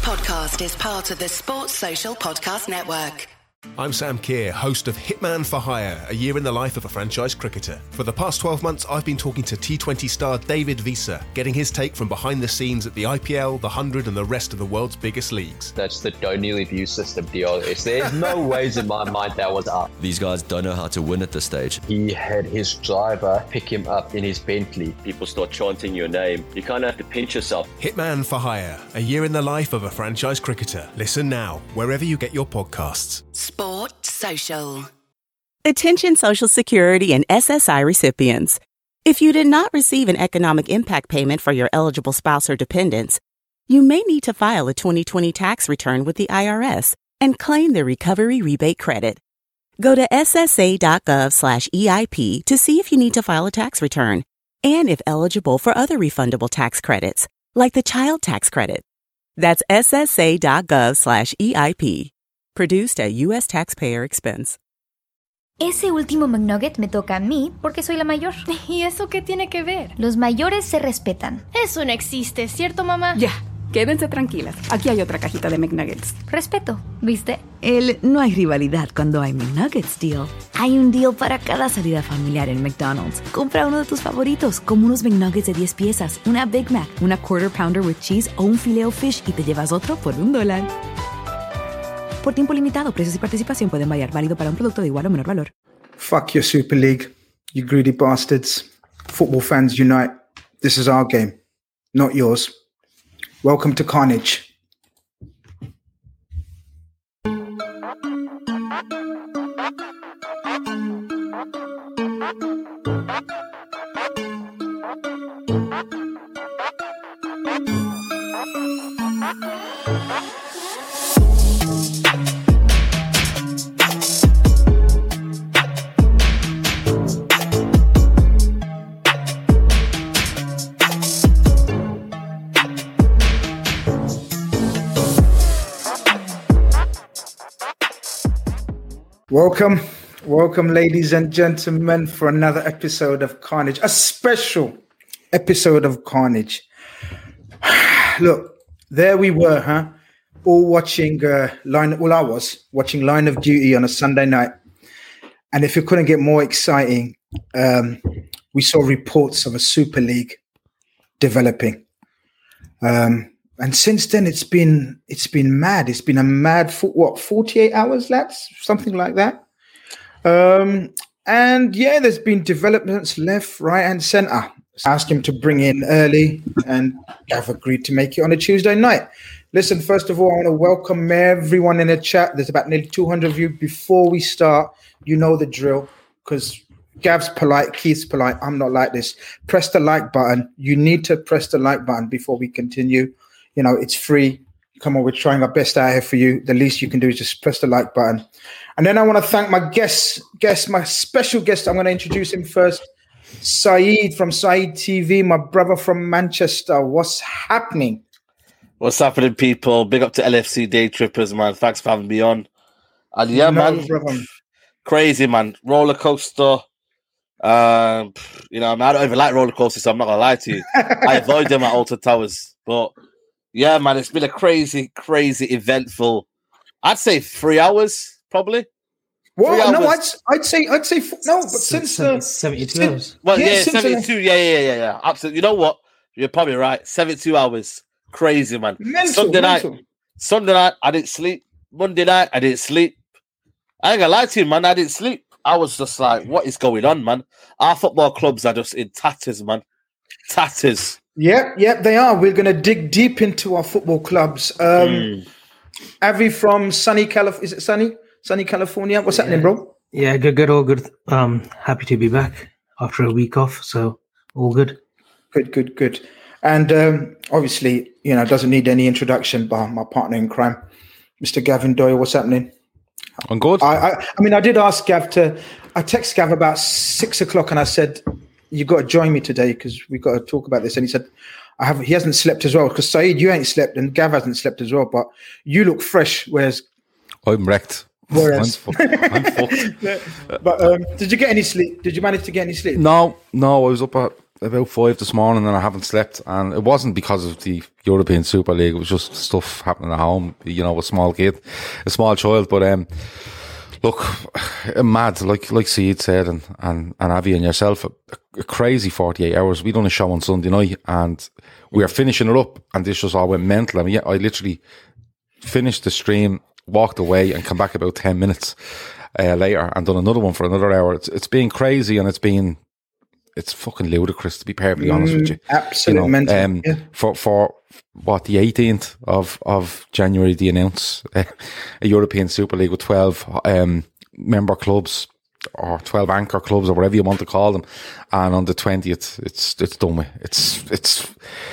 podcast is part of the Sports Social Podcast Network. I'm Sam Keir, host of Hitman for Hire, a year in the life of a franchise cricketer. For the past 12 months, I've been talking to T20 star David Visa, getting his take from behind the scenes at the IPL, the 100 and the rest of the world's biggest leagues. That's the don't nearly view system deal. There's no ways in my mind that was up. These guys don't know how to win at this stage. He had his driver pick him up in his Bentley. People start chanting your name. You kind of have to pinch yourself. Hitman for Hire, a year in the life of a franchise cricketer. Listen now, wherever you get your podcasts. Sport Social. Attention Social Security and SSI recipients. If you did not receive an economic impact payment for your eligible spouse or dependents, you may need to file a 2020 tax return with the IRS and claim the recovery rebate credit. Go to ssa.gov/EIP to see if you need to file a tax return and if eligible for other refundable tax credits, like the child tax credit. That's ssa.gov/EIP. Produced at U.S. taxpayer expense. Ese último McNugget me toca a mí porque soy la mayor. ¿Y eso qué tiene que ver? Los mayores se respetan. Eso no existe, ¿cierto, mamá? Ya, quédense tranquilas. Aquí hay otra cajita de McNuggets. Respeto, ¿viste? No hay rivalidad cuando hay McNuggets deal. Hay un deal para cada salida familiar en McDonald's. Compra uno de tus favoritos, como unos McNuggets de 10 piezas, una Big Mac, una Quarter Pounder with cheese o un Filet-O-Fish y te llevas otro por $1. Por tiempo limitado, precios y participación pueden variar. Válido para un producto de igual o menor valor. Fuck your Super League, you greedy bastards. Football fans unite. This is our game, not yours. Welcome to Carnage. Welcome, ladies and gentlemen, for another episode of Carnage, a special episode of Carnage. Look, there we were, all watching I was watching Line of Duty on a Sunday night, and if it couldn't get more exciting, we saw reports of a Super League developing. And since then, it's been mad. It's been a mad 48 hours, lads, something like that. And yeah, there's been developments left, right, and centre. Asked him to bring in early, and Gav agreed to make it on a Tuesday night. Listen, first of all, I want to welcome everyone in the chat. There's about nearly 200 of you. Before we start, you know the drill, because Gav's polite, Keith's polite. I'm not like this. Press the like button. You need to press the like button before we continue. You know, it's free. Come on, we're trying our best out here for you. The least you can do is just press the like button. And then I want to thank my guest, my special guest. I'm going to introduce him first. Saeed from Saeed TV, my brother from Manchester. What's happening? What's happening, people? Big up to LFC Day Trippers, man. Thanks for having me on. And yeah, man. Brother. Crazy, man. Roller coaster. I don't even like roller coasters, so I'm not going to lie to you. I avoid them at Alton Towers. But yeah, man, it's been a crazy, eventful. I'd say 3 hours, probably. Well, no, I'd say no, but since 72 hours. Well, yeah, 72. Yeah. Absolutely. You know what? You're probably right. 72 hours. Crazy, man. Sunday night, I didn't sleep. Monday night, I didn't sleep. I ain't gonna lie to you, man. I didn't sleep. I was just like, what is going on, man? Our football clubs are just in tatters, man. Tatters. Yep, they are. We're going to dig deep into our football clubs. Avi from sunny California. What's happening, bro? Yeah, good, all good. Happy to be back after a week off, so all good. Good. And obviously, doesn't need any introduction, but my partner in crime, Mr. Gavin Doyle. What's happening? I'm good. I did ask Gav I texted Gav about 6 o'clock and I said, you got to join me today because we got to talk about this. And he said, he hasn't slept as well because Saeed, you ain't slept and Gav hasn't slept as well, but you look fresh, whereas I'm wrecked. I'm fucked. But did you get any sleep? Did you manage to get any sleep? No, I was up at about 5 this morning and I haven't slept. And it wasn't because of the European Super League. It was just stuff happening at home, you know, a small child. But, look, mad, like Seed said, and Avi and yourself, a crazy 48 hours. We done a show on Sunday night and we were finishing it up and this just all went mental. I mean, I literally finished the stream, walked away and come back about 10 minutes later and done another one for another hour. It's been crazy and it's fucking ludicrous, to be perfectly honest with you. Absolutely mental. For what, the 18th of January, they announce a European Super League with 12 member clubs or 12 anchor clubs or whatever you want to call them. And on the 20th, it's done with.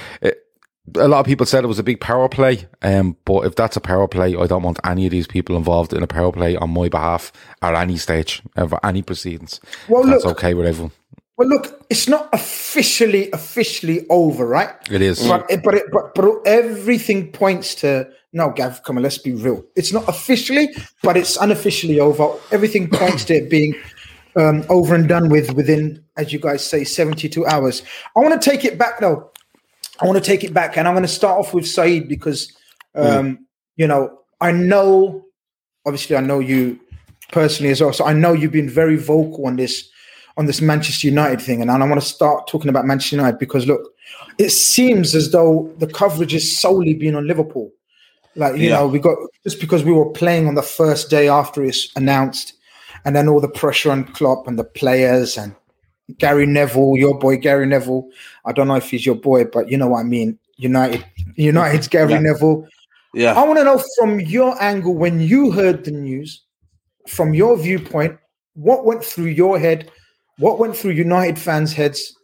A lot of people said it was a big power play, but if that's a power play, I don't want any of these people involved in a power play on my behalf at any stage of any proceedings. Well, that's okay with everyone. Well, look, it's not officially over, right? It is, but everything points to no, Gav. Come on, let's be real. It's not officially, but it's unofficially over. Everything points to it being over and done with within, as you guys say, 72 hours. I want to take it back, though. And I'm going to start off with Saeed because, you know, I know you personally as well. So I know you've been very vocal on this Manchester United thing. And I want to start talking about Manchester United because, look, it seems as though the coverage has solely been on Liverpool. Like, you know, we got, just because we were playing on the first day after it's announced and then all the pressure on Klopp and the players and Gary Neville, your boy Gary Neville. I don't know if he's your boy, but you know what I mean. United's Gary Neville. Yeah. I want to know from your angle, when you heard the news, from your viewpoint, what went through your head? What went through United fans' heads?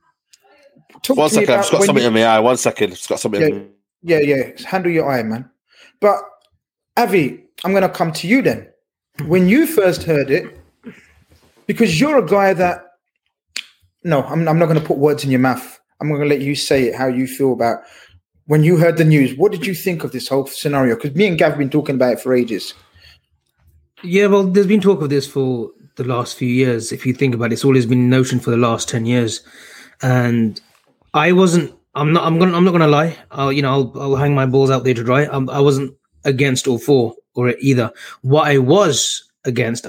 One second, I've just got something in my eye. 1 second, it's got something in my eye. Yeah. Handle your eye, man. But Avi, I'm going to come to you then. When you first heard it, because you're a guy that, no, I'm not going to put words in your mouth. I'm going to let you say it, how you feel about when you heard the news. What did you think of this whole scenario? Because me and Gav have been talking about it for ages. Yeah, well, there's been talk of this for the last few years. If you think about it, it's always been in notion for the last 10 years. And I'm not going to lie. I'll hang my balls out there to dry. I wasn't against or for or either. What I was against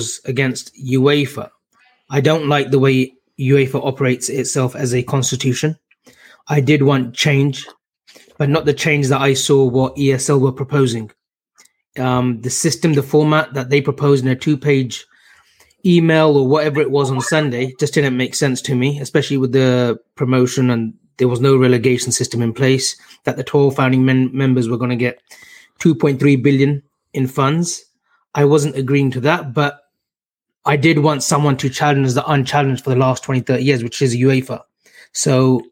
UEFA. I don't like the way UEFA operates itself as a constitution. I did want change, but not the change that I saw what ESL were proposing. The system, the format that they proposed in a 2-page email or whatever it was on Sunday just didn't make sense to me, especially with the promotion and there was no relegation system in place, that the 12 founding members were going to get 2.3 billion in funds. I wasn't agreeing to that, but I did want someone to challenge the unchallenged for the last 20, 30 years, which is UEFA. So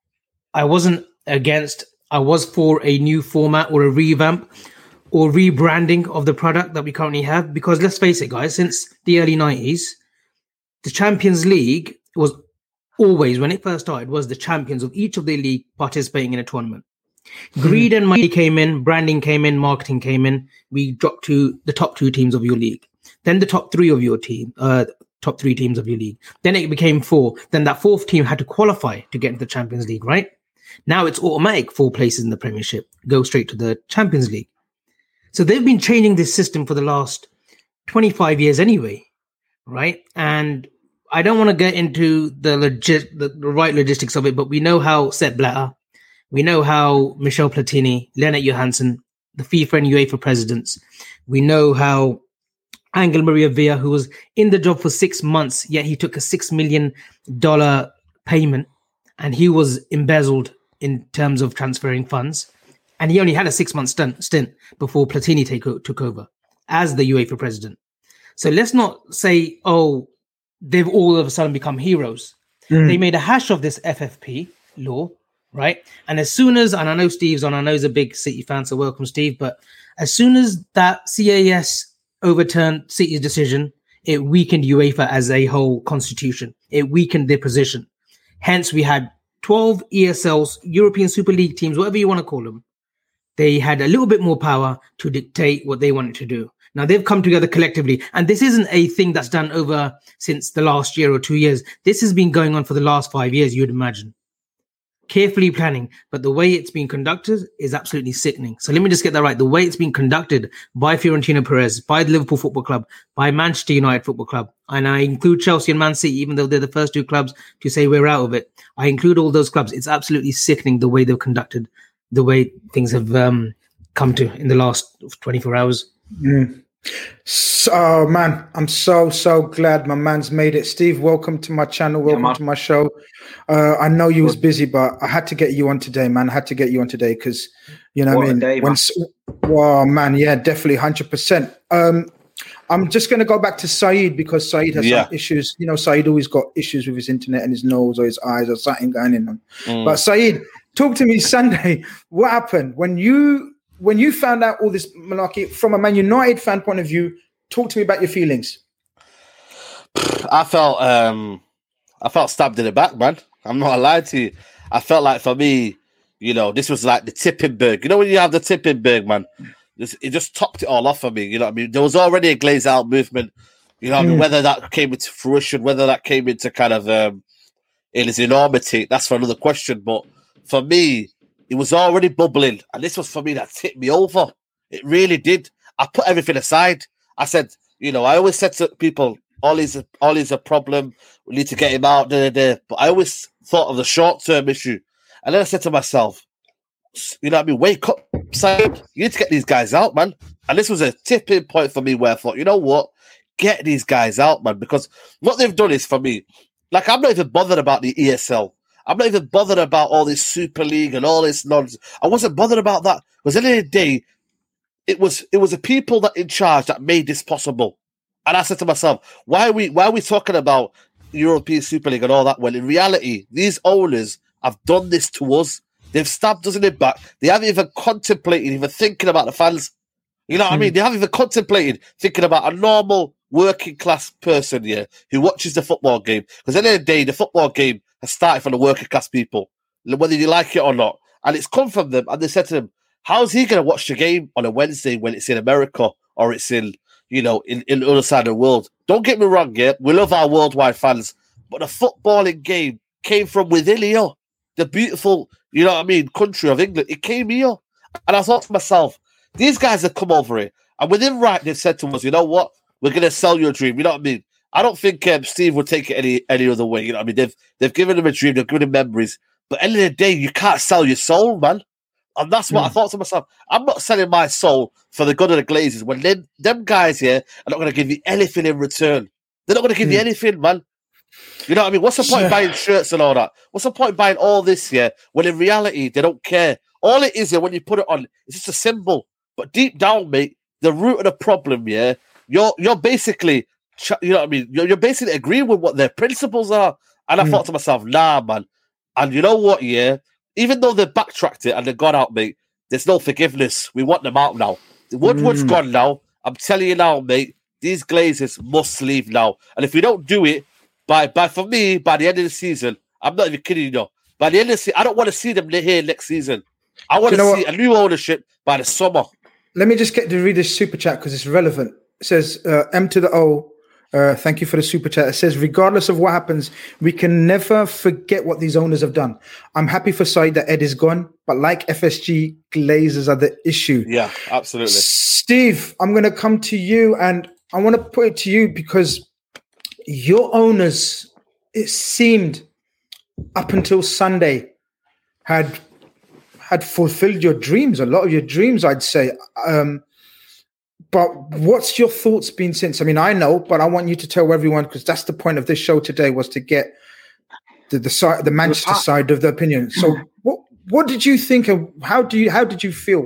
I wasn't against, I was for a new format or a revamp or rebranding of the product that we currently have. Because let's face it, guys, since the early 90s, the Champions League was always, when it first started, was the champions of each of their league participating in a tournament. Greed and money came in, branding came in, marketing came in. We dropped to the top 2 teams of your league. Then the top 3 of your team, top 3 teams of your league. Then it became 4. Then that 4th team had to qualify to get into the Champions League, right? Now it's automatic 4 places in the Premiership, go straight to the Champions League. So they've been changing this system for the last 25 years anyway, right? And I don't want to get into the right logistics of it, but we know how Sepp Blatter, we know how Michel Platini, Lennart Johansson, the FIFA and UEFA presidents, we know how Angel Maria Villa, who was in the job for 6 months, yet he took a $6 million payment and he was embezzled in terms of transferring funds. And he only had a 6-month stint before Platini took over as the UEFA president. So let's not say, oh, they've all of a sudden become heroes. They made a hash of this FFP law, right? And as soon as, and I know Steve's on, I know he's a big City fan, so welcome, Steve. But as soon as that CAS overturned City's decision, it weakened UEFA as a whole constitution. It weakened their position. Hence, we had 12 ESLs, European Super League teams, whatever you want to call them. They had a little bit more power to dictate what they wanted to do. Now they've come together collectively, and this isn't a thing that's done over since the last year or 2 years. This has been going on for the last 5 years, you'd imagine. Carefully planning, but the way it's been conducted is absolutely sickening. So let me just get that right. The way it's been conducted by Florentino Perez, by the Liverpool Football Club, by Manchester United Football Club, and I include Chelsea and Man City, even though they're the first two clubs to say we're out of it. I include all those clubs. It's absolutely sickening the way they've conducted, the way things have come to in the last 24 hours. So, man, I'm so glad my man's made it. Steve, welcome to my channel. Welcome to my show. I know you was busy, but I had to get you on today, man. I had to get you on today because, you know what I mean? Wow, man, yeah, definitely 100%. I'm just going to go back to Saeed because Saeed has some issues. You know, Saeed always got issues with his internet and his nose or his eyes or something going in. But Saeed, talk to me Sunday. What happened when you found out all this malarkey from a Man United fan point of view? Talk to me about your feelings. I felt stabbed in the back, man. I'm not gonna lie to you. I felt like for me, you know, this was like the tipping berg. You know when you have the tipping berg, man? It just topped it all off for me. You know what I mean? There was already a glaze out movement. You know what I mean? Whether that came into fruition, whether that came into kind of in its enormity, that's for another question. But for me, it was already bubbling, and this was for me that tipped me over. It really did. I put everything aside. I said, you know, I always said to people, Ollie's a problem. We need to get him out. But I always thought of the short-term issue. And then I said to myself, you know what I mean? Wake up, Sam. You need to get these guys out, man. And this was a tipping point for me where I thought, you know what? Get these guys out, man. Because what they've done is for me, like, I'm not even bothered about the ESL. I'm not even bothered about all this Super League and all this nonsense. I wasn't bothered about that. Because at the end of the day, it was the people that in charge that made this possible. And I said to myself, why are we talking about European Super League and all that? Well, in reality, these owners have done this to us. They've stabbed us in the back. They haven't even contemplated, even thinking about the fans. You know what I mean? They haven't even contemplated thinking about a normal working class person here who watches the football game. Because at the end of the day, the football game has started from the working class people, whether you like it or not. And it's come from them. And they said to them, how's he going to watch the game on a Wednesday when it's in America or it's in, you know, in the other side of the world? Don't get me wrong, yeah, we love our worldwide fans, but the footballing game came from within here. The beautiful, you know what I mean, country of England. It came here. And I thought to myself, these guys have come over here. And within right, they've said to us, you know what? We're going to sell you a dream. You know what I mean? I don't think Steve would take it any other way. You know what I mean? They've given him a dream. They've given him memories. But at the end of the day, you can't sell your soul, man. And that's what I thought to myself. I'm not selling my soul for the good of the Glazers when them guys here are not going to give you anything in return. They're not going to give you anything, man. You know what I mean? What's the point buying shirts and all that? What's the point buying all this here when in reality they don't care? All it is here when you put it on, it's just a symbol. But deep down, mate, the root of the problem, yeah, you're basically, you know what I mean? You're basically agreeing with what their principles are. And I thought to myself, nah, man. And you know what, yeah? Even though they backtracked it and they got out, mate, there's no forgiveness. We want them out now. Woodward's gone now. I'm telling you now, mate, these Glazers must leave now. And if we don't do it, for me, by the end of the season, I'm not even kidding you, know, by the end of the season, I don't want to see them here next season. I want to see a new ownership by the summer. Let me just get to read this super chat because it's relevant. It says, M to the O, thank you for the super chat. It says, regardless of what happens, we can never forget what these owners have done. I'm happy for Saeed that Ed is gone, but like FSG, Glazers are the issue. Yeah, absolutely. Steve, I'm going to come to you and I want to put it to you because your owners, it seemed up until Sunday, had fulfilled your dreams, a lot of your dreams, I'd say. But what's your thoughts been since? I mean, I know, but I want you to tell everyone because that's the point of this show today was to get the Manchester side of the opinion. So, what did you think, and how did you feel?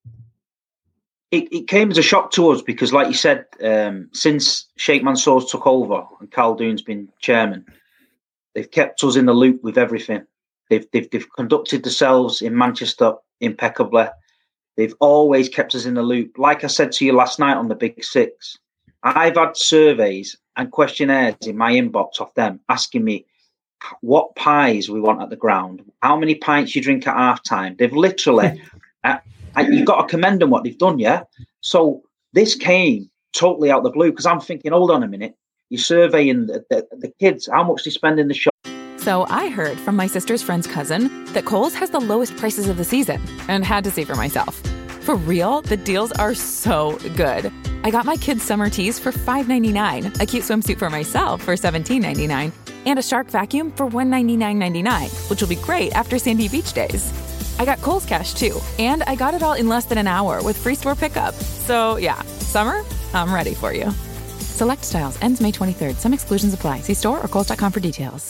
It came as a shock to us because, like you said, since Sheikh Mansour's took over and Khaldoon's been chairman, they've kept us in the loop with everything. They've conducted themselves in Manchester impeccably. They've always kept us in the loop. Like I said to you last night on the Big Six, I've had surveys and questionnaires in my inbox off them asking me what pies we want at the ground, how many pints you drink at half time. They've literally, you've got to commend them what they've done, yeah? So This came totally out of the blue because I'm thinking, hold on a minute, you're surveying the kids, how much they spend in the shop. So I heard from my sister's friend's cousin that Kohl's has the lowest prices of the season and had to see for myself. For real, the deals are so good. I got my kids' summer tees for $5.99, a cute swimsuit for myself for $17.99, and a Shark vacuum for $199.99, which will be great after Sandy Beach days. I got Kohl's Cash too, and I got it all in less than an hour with free store pickup. So yeah, summer, I'm ready for you. Select styles, ends May 23rd. Some exclusions apply. See store or Kohl's.com for details.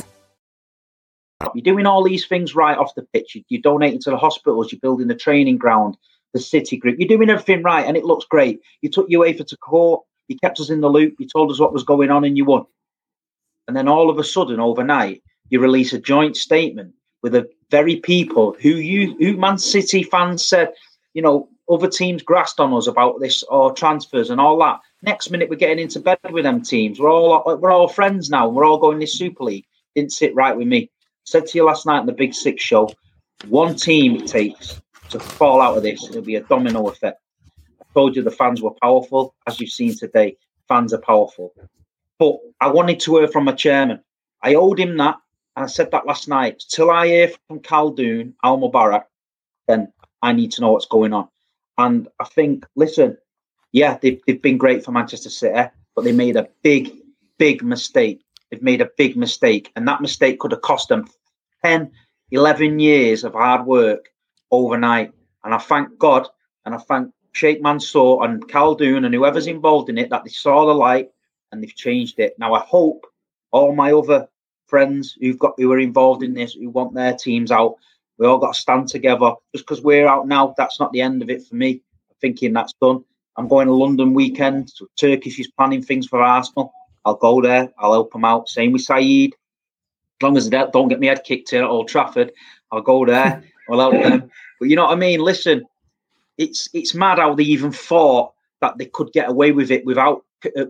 You're doing all these things right off the pitch. You're donating to the hospitals. You're building the training ground, the city group. You're doing everything right, and it looks great. You took UEFA to court. You kept us in the loop. You told us what was going on, and you won. And then all of a sudden, overnight, you release a joint statement with the very people who Man City fans said, you know, other teams grassed on us about this or transfers and all that. Next minute, we're getting into bed with them teams. We're all friends now. We're all going this Super League. Didn't sit right with me. Said to you last night in the Big Six show, one team it takes to fall out of this. It'll be a domino effect. I told you the fans were powerful. As you've seen today, fans are powerful. But I wanted to hear from my chairman. I owed him that. And I said that last night. Till I hear from Khaldoon, Al Mubarak, then I need to know what's going on. And I think, listen, yeah, they've been great for Manchester City, but they made a big, big mistake. They've made a big mistake. And that mistake could have cost them 10, 11 years of hard work overnight. And I thank God and I thank Sheikh Mansour and Khaldoon and whoever's involved in it that they saw the light and they've changed it. Now, I hope all my other friends who are involved in this, who want their teams out, we all got to stand together. Just because we're out now, that's not the end of it for me. I'm thinking that's done. I'm going to London weekend. So Turkish is planning things for Arsenal. I'll go there. I'll help them out. Same with Saeed. As long as they don't get my head kicked in at Old Trafford, I'll go there. I'll help them. But you know what I mean? Listen, it's mad how they even thought that they could get away with it without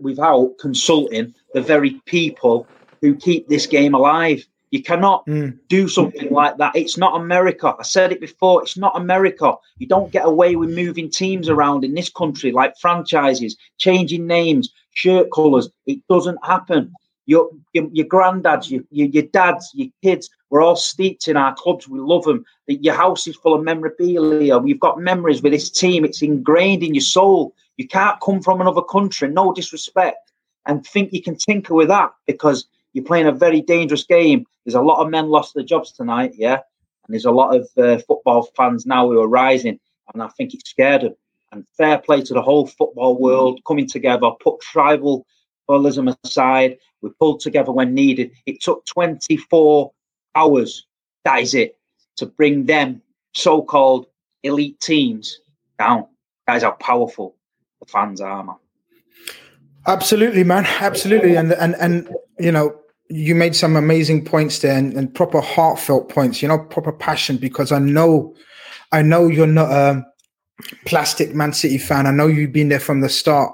consulting the very people who keep this game alive. You cannot do something like that. It's not America. I said it before. It's not America. You don't get away with moving teams around in this country like franchises, changing names, shirt colours. It doesn't happen. Your granddads, your dads, your kids, we're all steeped in our clubs. We love them. Your house is full of memorabilia. We've got memories with this team. It's ingrained in your soul. You can't come from another country, no disrespect, and think you can tinker with that because you're playing a very dangerous game. There's a lot of men lost their jobs tonight, yeah? And there's a lot of football fans now who are rising, and I think it scared them. And fair play to the whole football world coming together, put tribalism aside. We pulled together when needed. It took 24 hours, that is it, to bring them so-called elite teams down. That is how powerful the fans are, man. Absolutely, man. Absolutely. And you know, you made some amazing points there and proper heartfelt points, you know, proper passion, because I know you're not a plastic Man City fan. I know you've been there from the start.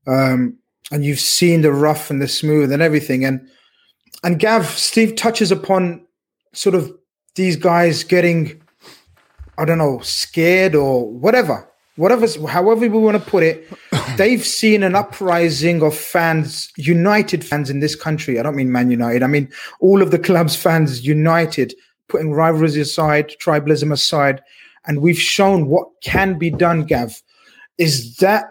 And you've seen the rough and the smooth and everything. And Gav, Steve touches upon sort of these guys getting, I don't know, scared or however we want to put it. They've seen an uprising of fans, United fans in this country. I don't mean Man United. I mean all of the club's fans united, putting rivalries aside, tribalism aside. And we've shown what can be done, Gav. Is that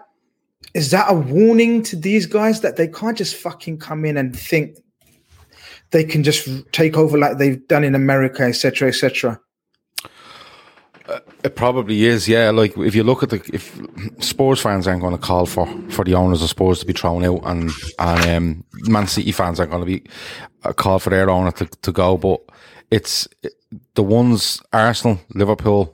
a warning to these guys that they can't just fucking come in and think they can just take over like they've done in America, etc., etc.? It probably is, yeah. Like if you look at if Spurs fans aren't going to call for the owners of Spurs to be thrown out, and Man City fans aren't going to be call for their owner to go, but it's the ones Arsenal, Liverpool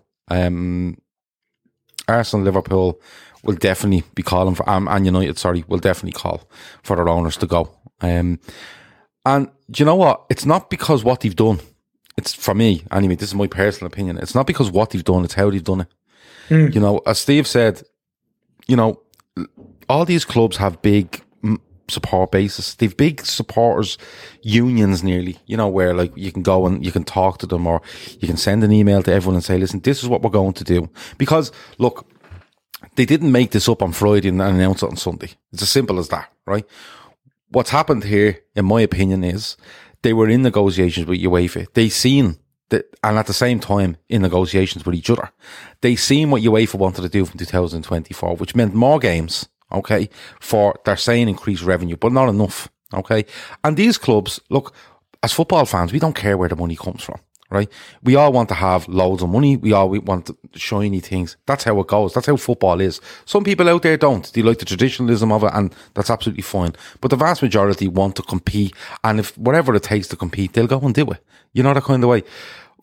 will definitely be calling for, and United, will definitely call for their owners to go. And do you know what? It's not because what they've done. It's, for me, anyway, this is my personal opinion. It's not because what they've done, it's how they've done it. You know, as Steve said, you know, all these clubs have big support bases. They've big supporters unions nearly, you know, where like you can go and you can talk to them, or you can send an email to everyone and say, listen, this is what we're going to do. Because, look, They didn't make this up on Friday and announce it on Sunday. It's as simple as that, right? What's happened here, in my opinion, is they were in negotiations with UEFA. They seen that, and at the same time in negotiations with each other. They seen what UEFA wanted to do from 2024, which meant more games, okay, for, they're saying increased revenue, but not enough, okay? And these clubs, look, as football fans, we don't care where the money comes from. Right? We all want to have loads of money. We want shiny things. That's how it goes. That's how football is. Some people out there don't. They like the traditionalism of it, and that's absolutely fine. But the vast majority want to compete, and if whatever it takes to compete, they'll go and do it. You know, that kind of way.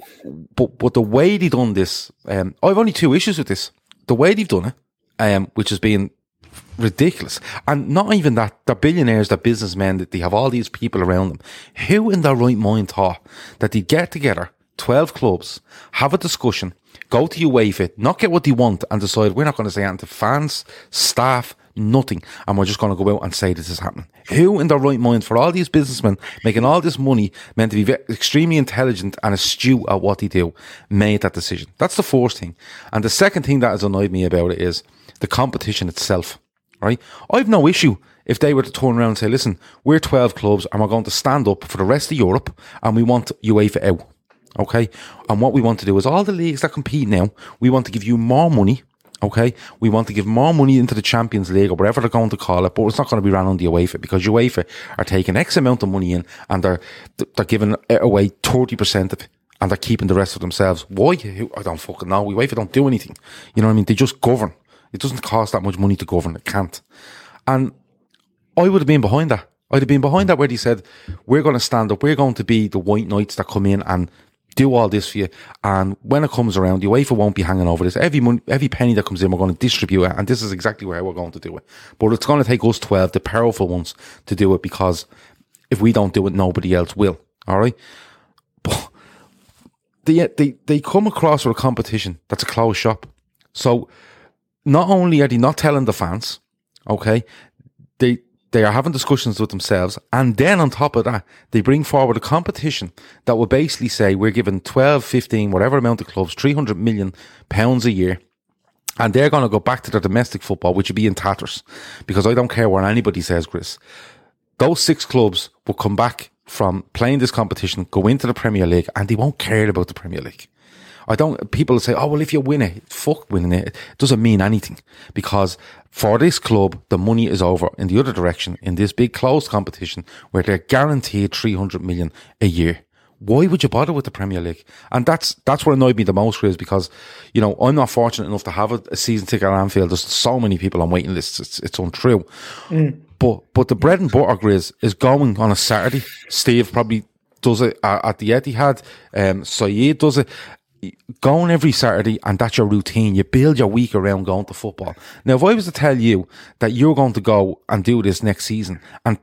But the way they've done this, I've only two issues with this. The way they've done it, which has been ridiculous. And not even that, they're billionaires, they're businessmen, that they have all these people around them. Who in their right mind thought that they'd get together 12 clubs, have a discussion, go to UEFA, not get what they want, and decide we're not going to say anything to fans, staff, nothing, and we're just going to go out and say this is happening? Who in their right mind, for all these businessmen making all this money, meant to be extremely intelligent and astute at what they do, made that decision? That's the first thing. And the second thing that has annoyed me about it is the competition itself, right? I've no issue if they were to turn around and say, listen, we're 12 clubs and we're going to stand up for the rest of Europe and we want UEFA out. Okay, and what we want to do is all the leagues that compete now, we want to give you more money. Okay, we want to give more money into the Champions League or whatever they're going to call it, but it's not going to be run on the UEFA, because UEFA are taking X amount of money in and they're giving away 30% of it, and they're keeping the rest for themselves. Why? I don't fucking know. UEFA don't do anything. You know what I mean? They just govern. It doesn't cost that much money to govern. It can't. And I would have been behind that. I'd have been behind that where they said, we're going to stand up. We're going to be the white knights that come in and do all this for you, and when it comes around, the UEFA won't be hanging over this. Every penny that comes in, we're going to distribute it, and this is exactly where we're going to do it. But it's going to take us 12, the powerful ones, to do it, because if we don't do it, nobody else will. All right, but they come across with a competition that's a closed shop. So not only are they not telling the fans, okay, they are having discussions with themselves, and then on top of that, they bring forward a competition that will basically say we're giving 12, 15, whatever amount of clubs, £300 million a year, and they're going to go back to their domestic football, which would be in tatters, because I don't care what anybody says, Chris. Those 6 clubs will come back from playing this competition, go into the Premier League, and they won't care about the Premier League. People say, oh, well, if you win it, fuck winning it. It doesn't mean anything, because for this club, the money is over in the other direction in this big closed competition where they're guaranteed 300 million a year. Why would you bother with the Premier League? And that's what annoyed me the most, Chris, because, you know, I'm not fortunate enough to have a season ticket at Anfield. There's so many people on waiting lists. It's untrue. But the bread and butter, Grizz, is going on a Saturday. Steve probably does it at the Etihad. Saeed does it. Going every Saturday, and that's your routine. You build your week around going to football. Now, if I was to tell you that you're going to go and do this next season, and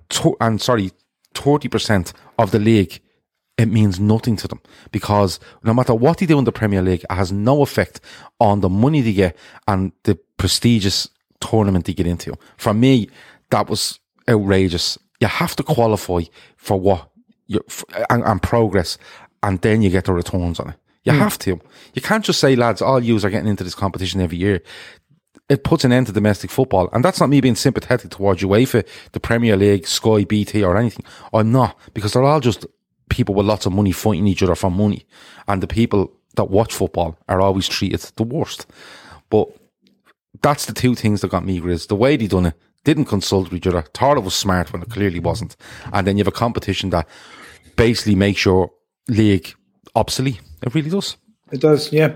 30% of the league, it means nothing to them, because no matter what they do in the Premier League, it has no effect on the money they get and the prestigious tournament they get into. For me, that was outrageous. You have to qualify for what and progress, and then you get the returns on it. You have to. You can't just say, lads, all yous are getting into this competition every year. It puts an end to domestic football. And that's not me being sympathetic towards UEFA, the Premier League, Sky, BT or anything. I'm not, because they're all just people with lots of money fighting each other for money. And the people that watch football are always treated the worst. But that's the two things that got me, Grizz. The way they done it, didn't consult with each other, thought it was smart when it clearly wasn't. And then you have a competition that basically makes your league obsolete. It really does. It does, yeah.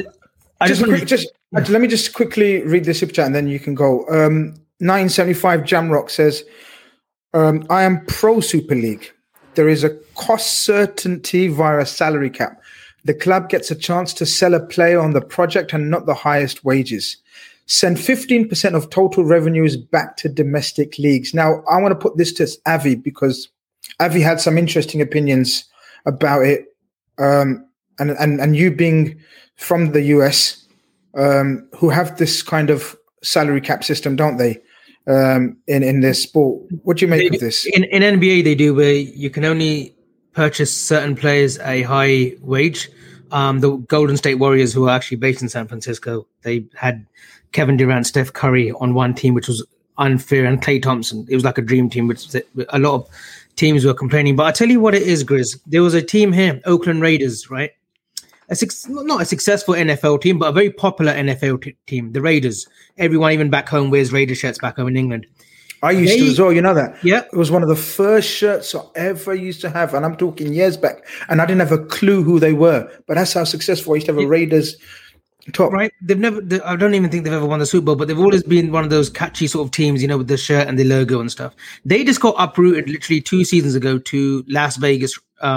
Let me just quickly read the super chat and then you can go. 975 Jamrock says, I am pro Super League. There is a cost certainty via a salary cap. The club gets a chance to sell a player on the project and not the highest wages. Send 15% of total revenues back to domestic leagues. Now, I want to put this to Avi, because Avi had some interesting opinions about it. And you being from the US, who have this kind of salary cap system, don't they? In their sport. What do you make of this? In NBA, they do, where you can only purchase certain players a high wage. The Golden State Warriors, who are actually based in San Francisco, they had Kevin Durant, Steph Curry on one team, which was unfair, and Klay Thompson. It was like a dream team, which a lot of teams were complaining. But I tell you what it is, Grizz. There was a team here, Oakland Raiders, right? Not a successful NFL team, but a very popular NFL team, the Raiders. Everyone, even back home, wears Raider shirts back home in England. I used to as well, you know that? Yeah. It was one of the first shirts I ever used to have, and I'm talking years back, and I didn't have a clue who they were, but that's how successful I used to have a Raiders top. Right? I don't even think they've ever won the Super Bowl, but they've always been one of those catchy sort of teams, you know, with the shirt and the logo and stuff. They just got uprooted literally 2 seasons ago to Las Vegas.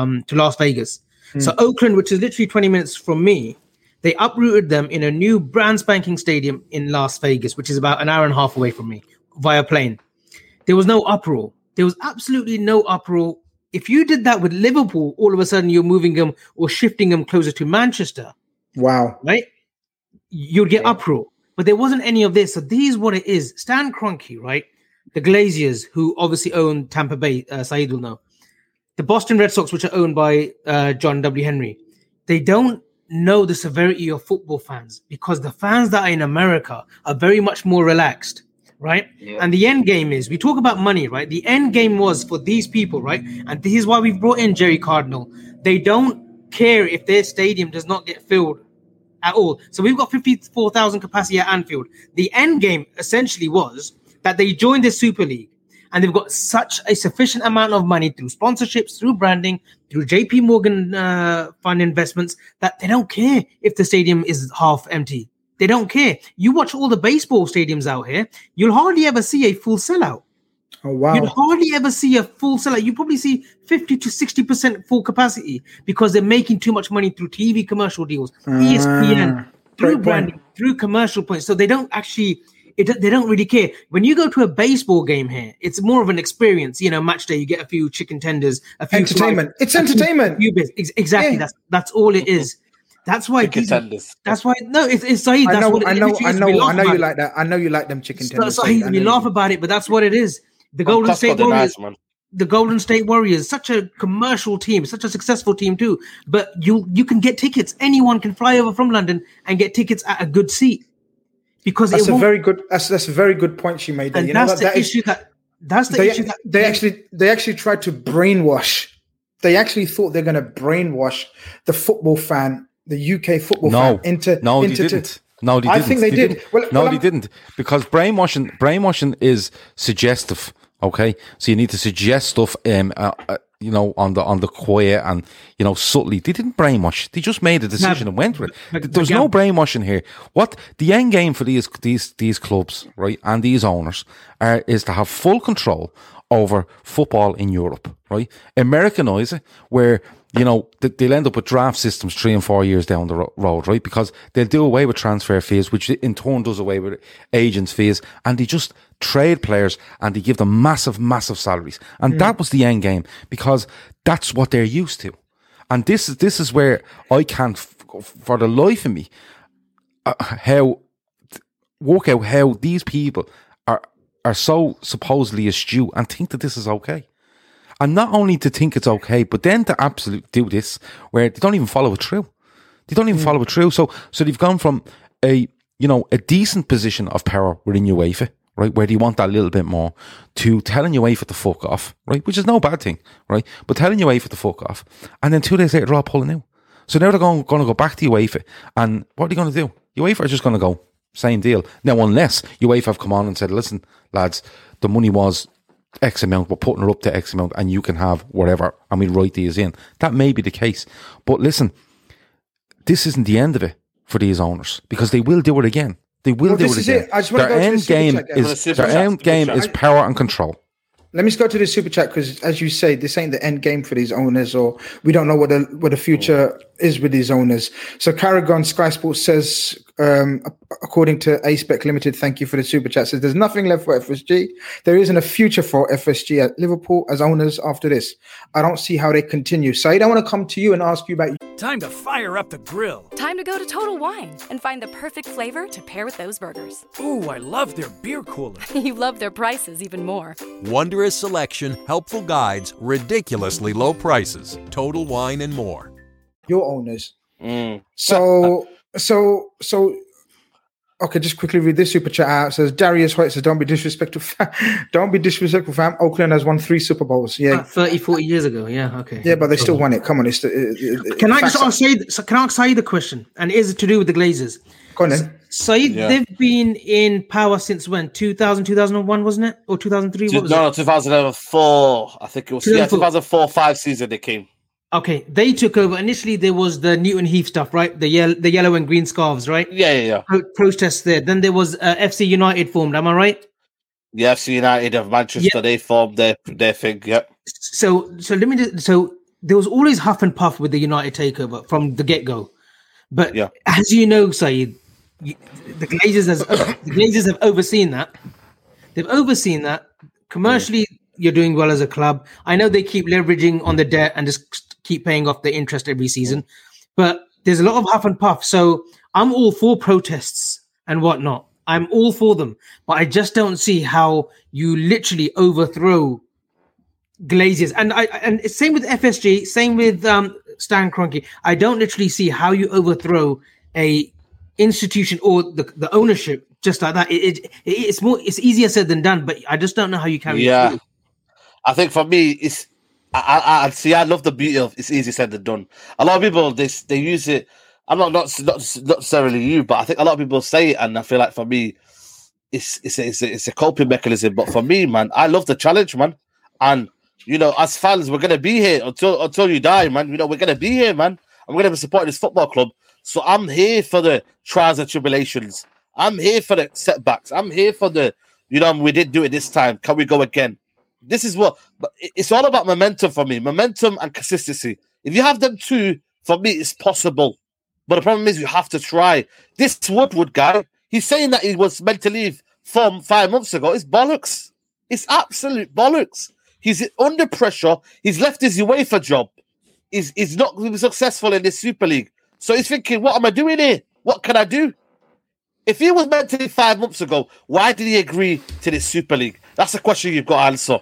So Oakland, which is literally 20 minutes from me, they uprooted them in a new brand spanking stadium in Las Vegas, which is about an hour and a half away from me, via plane. There was no uproar. There was absolutely no uproar. If you did that with Liverpool, all of a sudden you're moving them or shifting them closer to Manchester. Wow. Right? You'd get uproar. But there wasn't any of this. So this is what it is. Stan Kroenke, right? The Glaziers, who obviously own Tampa Bay, Saeed will know. The Boston Red Sox, which are owned by John W. Henry. They don't know the severity of football fans because the fans that are in America are very much more relaxed. Right? Yeah. And the end game is, we talk about money, right? The end game was for these people, right? And this is why we've brought in Jerry Cardinal. They don't care if their stadium does not get filled at all. So we've got 54,000 capacity at Anfield. The end game essentially was that they joined the Super League and they've got such a sufficient amount of money through sponsorships, through branding, through JP Morgan fund investments, that they don't care if the stadium is half empty. They don't care. You watch all the baseball stadiums out here, you'll hardly ever see a full sellout. Oh, wow. You'd hardly ever see a full sellout. You probably see 50 to 60% full capacity because they're making too much money through TV commercial deals, ESPN, through branding, through commercial points. So they don't actually, they don't really care. When you go to a baseball game here, it's more of an experience. You know, match day, you get a few chicken tenders, a few entertainment. It's entertainment. Exactly. Yeah. That's all it is. That's why. That's why. No, it's Saeed. I know you like that. I know you like them chicken tenders. Saeed, we laugh about it, but that's what it is. The Golden State Warriors. The Golden State Warriors, such a commercial team, such a successful team too. But you can get tickets. Anyone can fly over from London and get tickets at a good seat. Because that's a very good. That's a very good point she made. There. And that's the issue. They actually tried to brainwash. They actually thought they're going to brainwash the football fan. The UK football fan into they didn't. No, they didn't. I think they did. They didn't, because brainwashing is suggestive. Okay, so you need to suggest stuff, you know, on the quiet and, you know, subtly. They didn't brainwash. They just made a decision and went with it. There's no brainwashing here. What the end game for these clubs, right, and these owners is to have full control over football in Europe, right? Americanize it, where, you know, they'll end up with draft systems 3 and 4 years down the road, right? Because they'll do away with transfer fees, which in turn does away with agents' fees, and they just trade players and they give them massive, massive salaries. And that was the end game, because that's what they're used to. And this is where I can't, for the life of me, work out how these people are so supposedly astute and think that this is okay. And not only to think it's okay, but then to absolutely do this, where they don't even follow it through. They don't even follow it through. So they've gone from a decent position of power within UEFA, right, where they want that little bit more, to telling UEFA to fuck off, right, which is no bad thing, right, but telling UEFA to fuck off, and then 2 days later they're all pulling out. So now they're going to go back to UEFA, and what are they going to do? UEFA are just going to go, same deal. Now, unless UEFA have come on and said, listen, lads, the money was X amount, we're putting her up to X amount, and you can have whatever, and we write these in. That may be the case. But listen, this isn't the end of it for these owners, because they will do it again. They will do it again. Their end game is power and control. Let me just go to the super chat, because, as you say, this ain't the end game for these owners, or we don't know what the future is with these owners. So Carragon Sky Sports says, according to A-Spec Limited, thank you for the super chat, says there's nothing left for FSG. There isn't a future for FSG at Liverpool as owners after this. I don't see how they continue. Saeed, I want to come to you and ask you about... Time to fire up the grill. Time to go to Total Wine and find the perfect flavor to pair with those burgers. Ooh, I love their beer cooler. You love their prices even more. Wondrous selection, helpful guides, ridiculously low prices. Total Wine and more. Your owners. So Okay, just quickly read this super chat out. It says Darius White says, don't be disrespectful, fam. Oakland has won 3 Super Bowls. Yeah, 30, 40 years ago. Yeah, okay. Yeah, but they still won it. Come on, can I just ask Saeed the question? And is it to do with the Glazers? Go on then. Saeed, they've been in power since when? 2000, 2001, wasn't it? Or 2003? What was it? 2004. I think it was. 2004-05 season they came. Okay, they took over. Initially, there was the Newton Heath stuff, right? The yellow and green scarves, right? Yeah. Protests there. Then there was FC United formed. Am I right? The FC United of Manchester, they formed their thing. Yep. So there was always huff and puff with the United takeover from the get go, but as you know, Saeed, the Glazers have overseen that. They've overseen that commercially. You're doing well as a club. I know they keep leveraging on the debt and just keep paying off the interest every season, but there's a lot of huff and puff. So I'm all for protests and whatnot. I'm all for them, but I just don't see how you literally overthrow Glazers. And same with FSG, same with Stan Kroenke. I don't literally see how you overthrow a institution or the ownership just like that. It's easier said than done, but I just don't know how you carry it through. I think for me, it's I love the beauty of it's easy said than done. A lot of people they use it. I'm not necessarily you, but I think a lot of people say it, and I feel like for me, it's a coping mechanism. But for me, man, I love the challenge, man. And as fans, we're gonna be here until you die, man. We're gonna be here, man. I'm gonna be supporting this football club. So I'm here for the trials and tribulations. I'm here for the setbacks. I'm here for the we didn't do it this time. Can we go again? This is but it's all about momentum for me. Momentum and consistency. If you have them two, for me, it's possible. But the problem is you have to try. This Woodward guy, he's saying that he was meant to leave 5 months ago. It's bollocks. It's absolute bollocks. He's under pressure. He's left his UEFA job. He's not going to be successful in this Super League. So he's thinking, what am I doing here? What can I do? If he was meant to leave 5 months ago, why did he agree to this Super League? That's a question you've got to answer.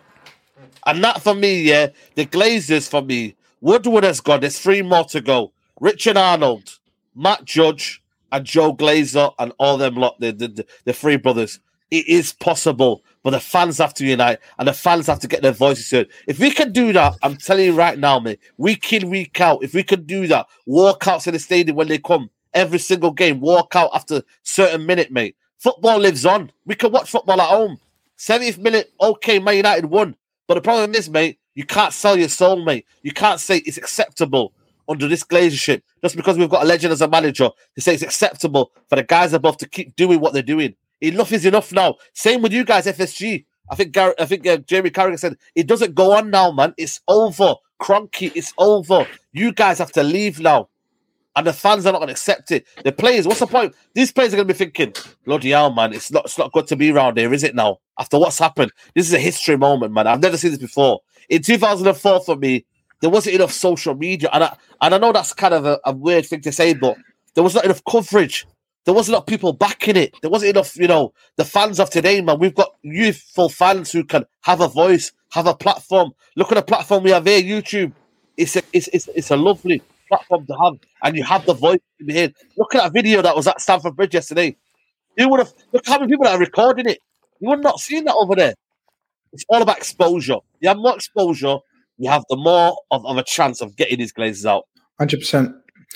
And that for me, the Glazers for me, Woodward has gone. There's 3 more to go. Richard Arnold, Matt Judge, and Joe Glazer, and all them lot, the 3 brothers. It is possible, but the fans have to unite, and the fans have to get their voices heard. If we can do that, I'm telling you right now, mate, week in, week out, if we can do that, walkouts in the stadium when they come, every single game, walk out after a certain minute, mate. Football lives on. We can watch football at home. 70th minute, okay, Man United won. But the problem is, mate, you can't sell your soul, mate. You can't say it's acceptable under this Glazership just because we've got a legend as a manager to say it's acceptable for the guys above to keep doing what they're doing. Enough is enough now. Same with you guys, FSG. I think Jamie Carragher said it doesn't go on now, man. It's over. Kroenke, it's over. You guys have to leave now. And the fans are not going to accept it. The players, what's the point? These players are going to be thinking, bloody hell, man, it's not good to be around here, is it now? After what's happened, this is a history moment, man. I've never seen this before. In 2004, for me, there wasn't enough social media. And I know that's kind of a weird thing to say, but there was not enough coverage. There wasn't enough people backing it. There wasn't enough, the fans of today, man. We've got youthful fans who can have a voice, have a platform. Look at the platform we have here, YouTube. It's a lovely platform to have, and you have the voice to be heard. Look at that video that was at Stamford Bridge yesterday. Look how many people are recording it. You would not seen that over there. It's all about exposure. You have more exposure, you have the more of a chance of getting these Glazers out. 100%.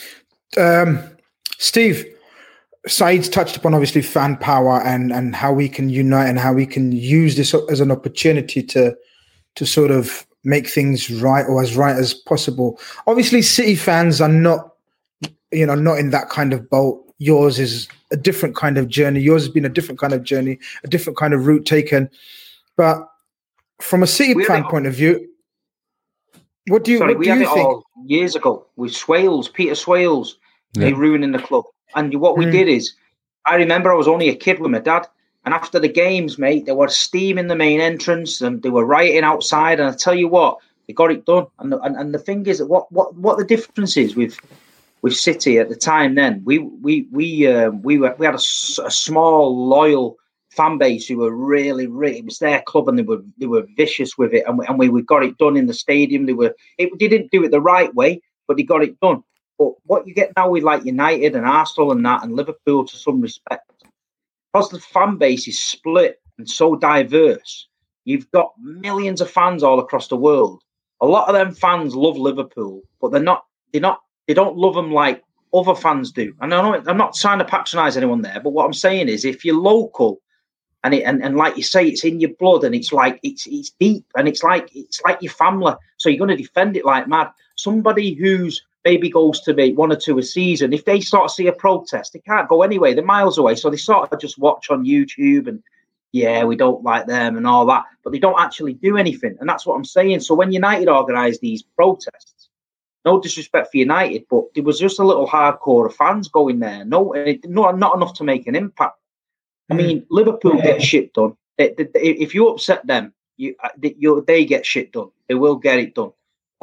Steve, Saeed's touched upon obviously fan power and how we can unite and how we can use this as an opportunity to sort of make things right or as right as possible. Obviously, City fans are not in that kind of boat. Yours is a different kind of journey. Yours has been a different kind of journey, a different kind of route taken. But from a City fan point of view, what do you think? All years ago with Swales, Peter Swales, they ruining the club. And what we did is, I remember I was only a kid with my dad. And after the games, mate, there was steam in the main entrance, and they were rioting outside. And I tell you what, they got it done. And the thing is, what the difference is with City at the time? Then we had a small loyal fan base who were really it was their club, and they were vicious with it. And we got it done in the stadium. They didn't do it the right way, but they got it done. But what you get now with like United and Arsenal and that, and Liverpool to some respect, because the fan base is split and so diverse, you've got millions of fans all across the world. A lot of them fans love Liverpool, but they don't love them like other fans do. And I know I'm not trying to patronise anyone there, but what I'm saying is, if you're local and like you say, it's in your blood, and it's like it's deep, and it's like your family, so you're going to defend it like mad. Somebody who's maybe goes to maybe 1 or 2 a season, if they sort of see a protest, they can't go anyway. They're miles away, so they sort of just watch on YouTube and, yeah, we don't like them and all that, but they don't actually do anything. And that's what I'm saying. So when United organised these protests, no disrespect for United, but there was just a little hardcore of fans going there. Not enough to make an impact. I mean, Liverpool get shit done. If you upset them, they get shit done. They will get it done.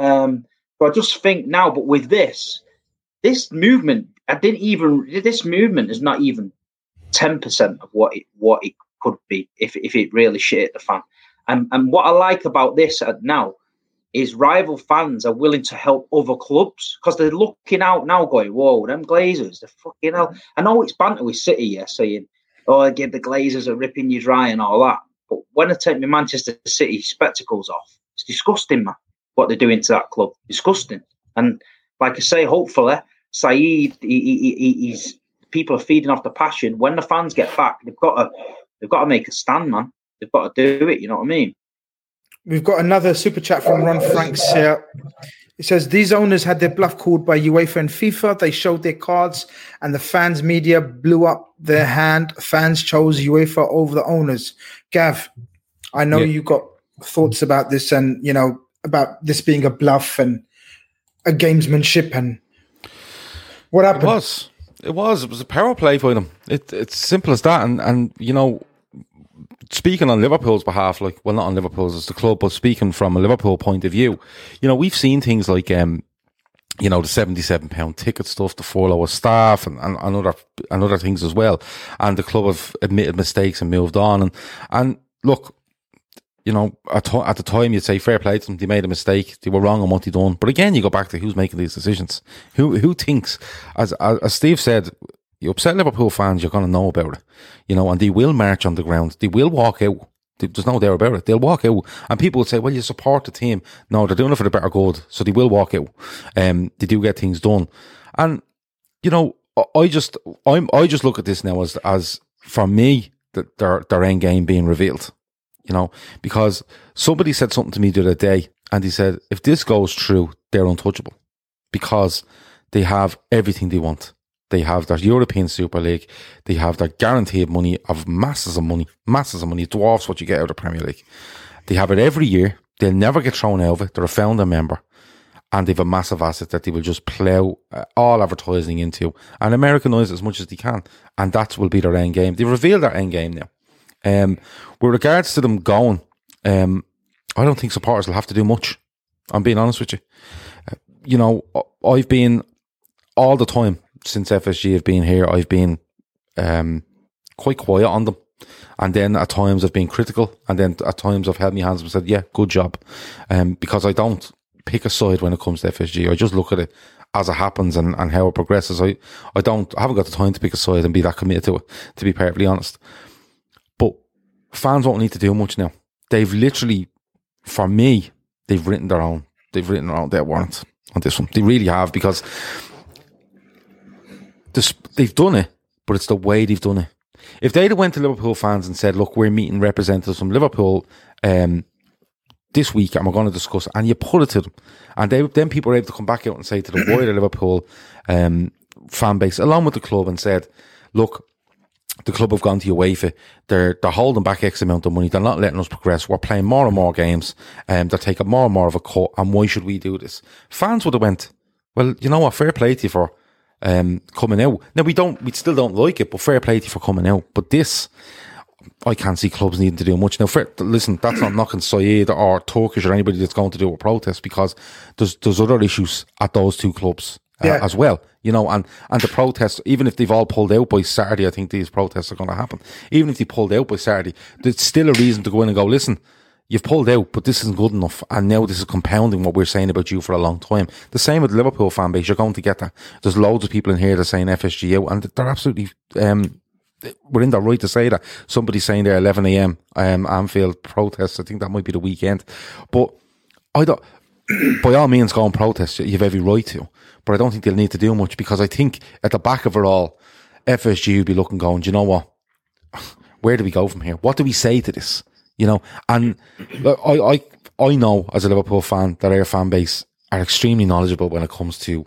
But I just think now, but with this movement, this movement is not even 10% of what it could be if it really shit the fan. And what I like about this now is rival fans are willing to help other clubs, because they're looking out now going, whoa, them Glazers, they're fucking hell. I know it's banter with City, yeah, saying, oh, the Glazers are ripping you dry and all that. But when I take my Manchester City spectacles off, it's disgusting, man, what they're doing to that club. Disgusting. And like I say, hopefully, Saeed, he's people are feeding off the passion. When the fans get back, they've got to make a stand, man. They've got to do it, you know what I mean? We've got another super chat from Ron Franks here. It says, these owners had their bluff called by UEFA and FIFA. They showed their cards and the fans' media blew up their hand. Fans chose UEFA over the owners. Gav, I know you got thoughts about this and, you know, about this being a bluff and a gamesmanship, and what happened? It was a power play for them. It's simple as that. And you know, speaking on Liverpool's behalf, like, well, not on Liverpool's as the club, but speaking from a Liverpool point of view, you know, we've seen things like, you know, the £77 ticket stuff, the furlough of staff, and other things as well. And the club have admitted mistakes and moved on. And look, you know, at the time you'd say fair play to them. They made a mistake. They were wrong on what they done. But again, you go back to who's making these decisions. Who thinks, as Steve said, you upset Liverpool fans, you're going to know about it, you know, and they will march on the ground. They will walk out. There's no doubt about it. They'll walk out, and people will say, well, you support the team. No, they're doing it for the better good. So they will walk out. They do get things done. And, you know, I just look at this now as for me, that their end game being revealed, you know, because somebody said something to me the other day, and he said, if this goes through, they're untouchable because they have everything they want. They have their European Super League. They have their guaranteed money of masses of money, dwarfs what you get out of the Premier League. They have it every year. They'll never get thrown out of it. They're a founder member, and they have a massive asset that they will just plough all advertising into and Americanise as much as they can. And that will be their end game. They revealed their end game now. With regards to them going, I don't think supporters will have to do much. I'm being honest with you. You know, I've been all the time since FSG have been here, I've been quite quiet on them, and then at times I've been critical, and then at times I've held my hands up and said, yeah, good job, because I don't pick a side when it comes to FSG. I just look at it as it happens and how it progresses. I haven't got the time to pick a side and be that committed to it, to be perfectly honest. But fans won't need to do much now. They've literally, for me, they've written their warrant on this one. They really have, because they've done it, but it's the way they've done it. If they'd have went to Liverpool fans and said, look, we're meeting representatives from Liverpool this week and we're going to discuss, and you put it to them, and then people were able to come back out and say to the wider Liverpool fan base, along with the club, and said, look, the club have gone to UEFA, they're holding back X amount of money, they're not letting us progress, we're playing more and more games, they're taking more and more of a cut, and why should we do this? Fans would have went, well, you know what, fair play to you for coming out. Now we still don't like it, but fair play to you for coming out. But this, I can't see clubs needing to do much. Now, listen, that's not knocking Saeed or Turkish or anybody that's going to do a protest, because there's other issues at those two clubs as well, you know, and the protests, even if they've all pulled out by Saturday, I think these protests are going to happen. Even if they pulled out by Saturday, there's still a reason to go in and go, listen, you've pulled out, but this isn't good enough, and now this is compounding what we're saying about you for a long time. The same with the Liverpool fan base. You're going to get that. There's loads of people in here that are saying FSG out, and they're absolutely we're in the right to say that. Somebody's saying there 11 a.m. Anfield protests. I think that might be the weekend. But I don't. By all means, go and protest. You have every right to. But I don't think they'll need to do much, because I think at the back of it all, FSG will be looking, going, do you know what? Where do we go from here? What do we say to this? You know, and I know as a Liverpool fan that our fan base are extremely knowledgeable when it comes to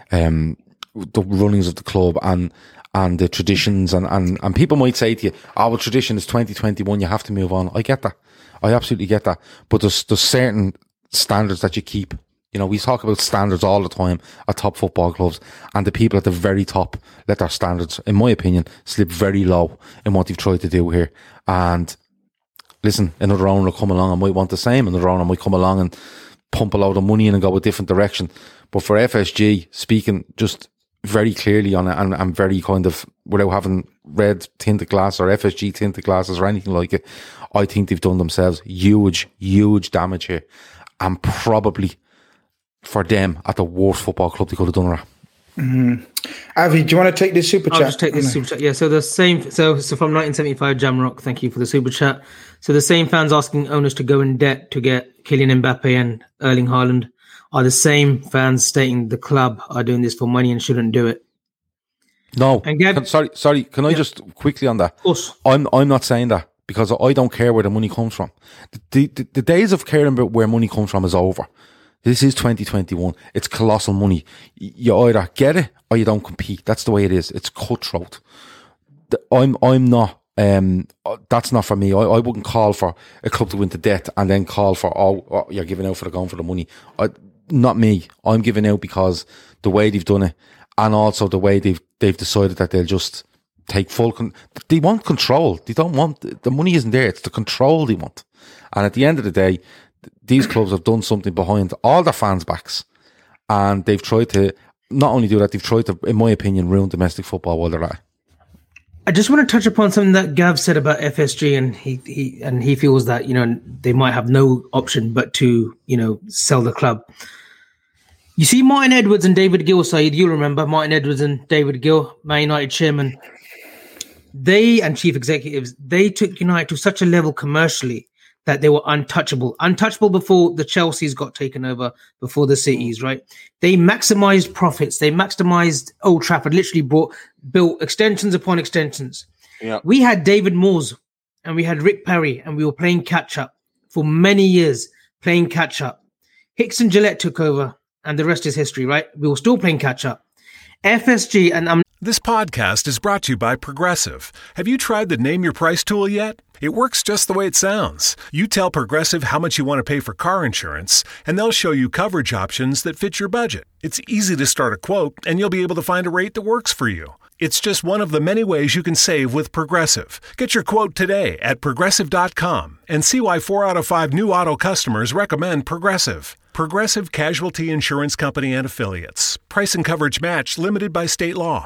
the runnings of the club and the traditions, and people might say to you, well, tradition is 2021, you have to move on. I get that. I absolutely get that. But there's certain standards that you keep. You know, we talk about standards all the time at top football clubs, and the people at the very top let their standards, in my opinion, slip very low in what they've tried to do here. And listen, another owner will come along and might want the same. Another owner might come along and pump a load of money in and go a different direction. But for FSG, speaking just very clearly on it, and very kind of without having red tinted glass or FSG tinted glasses or anything like it, I think they've done themselves huge damage here. And probably for them at the worst football club they could have done it at. Mm-hmm. Avi, do you want to take this super chat? I'll just take this super chat. Yeah, so the same. So from 1975, Jamrock, thank you for the super chat. So the same fans asking owners to go in debt to get Kylian Mbappe and Erling Haaland are the same fans stating the club are doing this for money and shouldn't do it. No, and sorry. Can I just quickly on that? Of course. I'm not saying that, because I don't care where the money comes from. The days of caring about where money comes from is over. This is 2021. It's colossal money. You either get it or you don't compete. That's the way it is. It's cutthroat. I'm not. That's not for me. I wouldn't call for a club to go into debt and then call for you're giving out for going for the money. Not me. I'm giving out because the way they've done it, and also the way they've decided that they'll just take they want control. They don't want the money. Isn't there? It's the control they want. And at the end of the day, these clubs have done something behind all their fans' backs, and they've tried to not only do that, they've tried to, in my opinion, ruin domestic football while they're at it. I just want to touch upon something that Gav said about FSG, and he feels that, you know, they might have no option but to, you know, sell the club. You see, Martin Edwards and David Gill, Saeed, you remember Martin Edwards and David Gill, Man United chairman. They and chief executives, they took United to such a level commercially that they were untouchable before the Chelseas got taken over, before the Cities, right? They maximized profits. They maximized Old Trafford, literally built extensions upon extensions. Yeah. We had David Moores and we had Rick Perry, and we were playing catch up for many years, playing catch up. Hicks and Gillette took over, and the rest is history, right? We were still playing catch up. FSG, and This podcast is brought to you by Progressive. Have you tried the Name Your Price tool yet? It works just the way it sounds. You tell Progressive how much you want to pay for car insurance, and they'll show you coverage options that fit your budget. It's easy to start a quote, and you'll be able to find a rate that works for you. It's just one of the many ways you can save with Progressive. Get your quote today at Progressive.com and see why 4 out of 5 new auto customers recommend Progressive. Progressive Casualty Insurance Company and Affiliates. Price and coverage match limited by state law.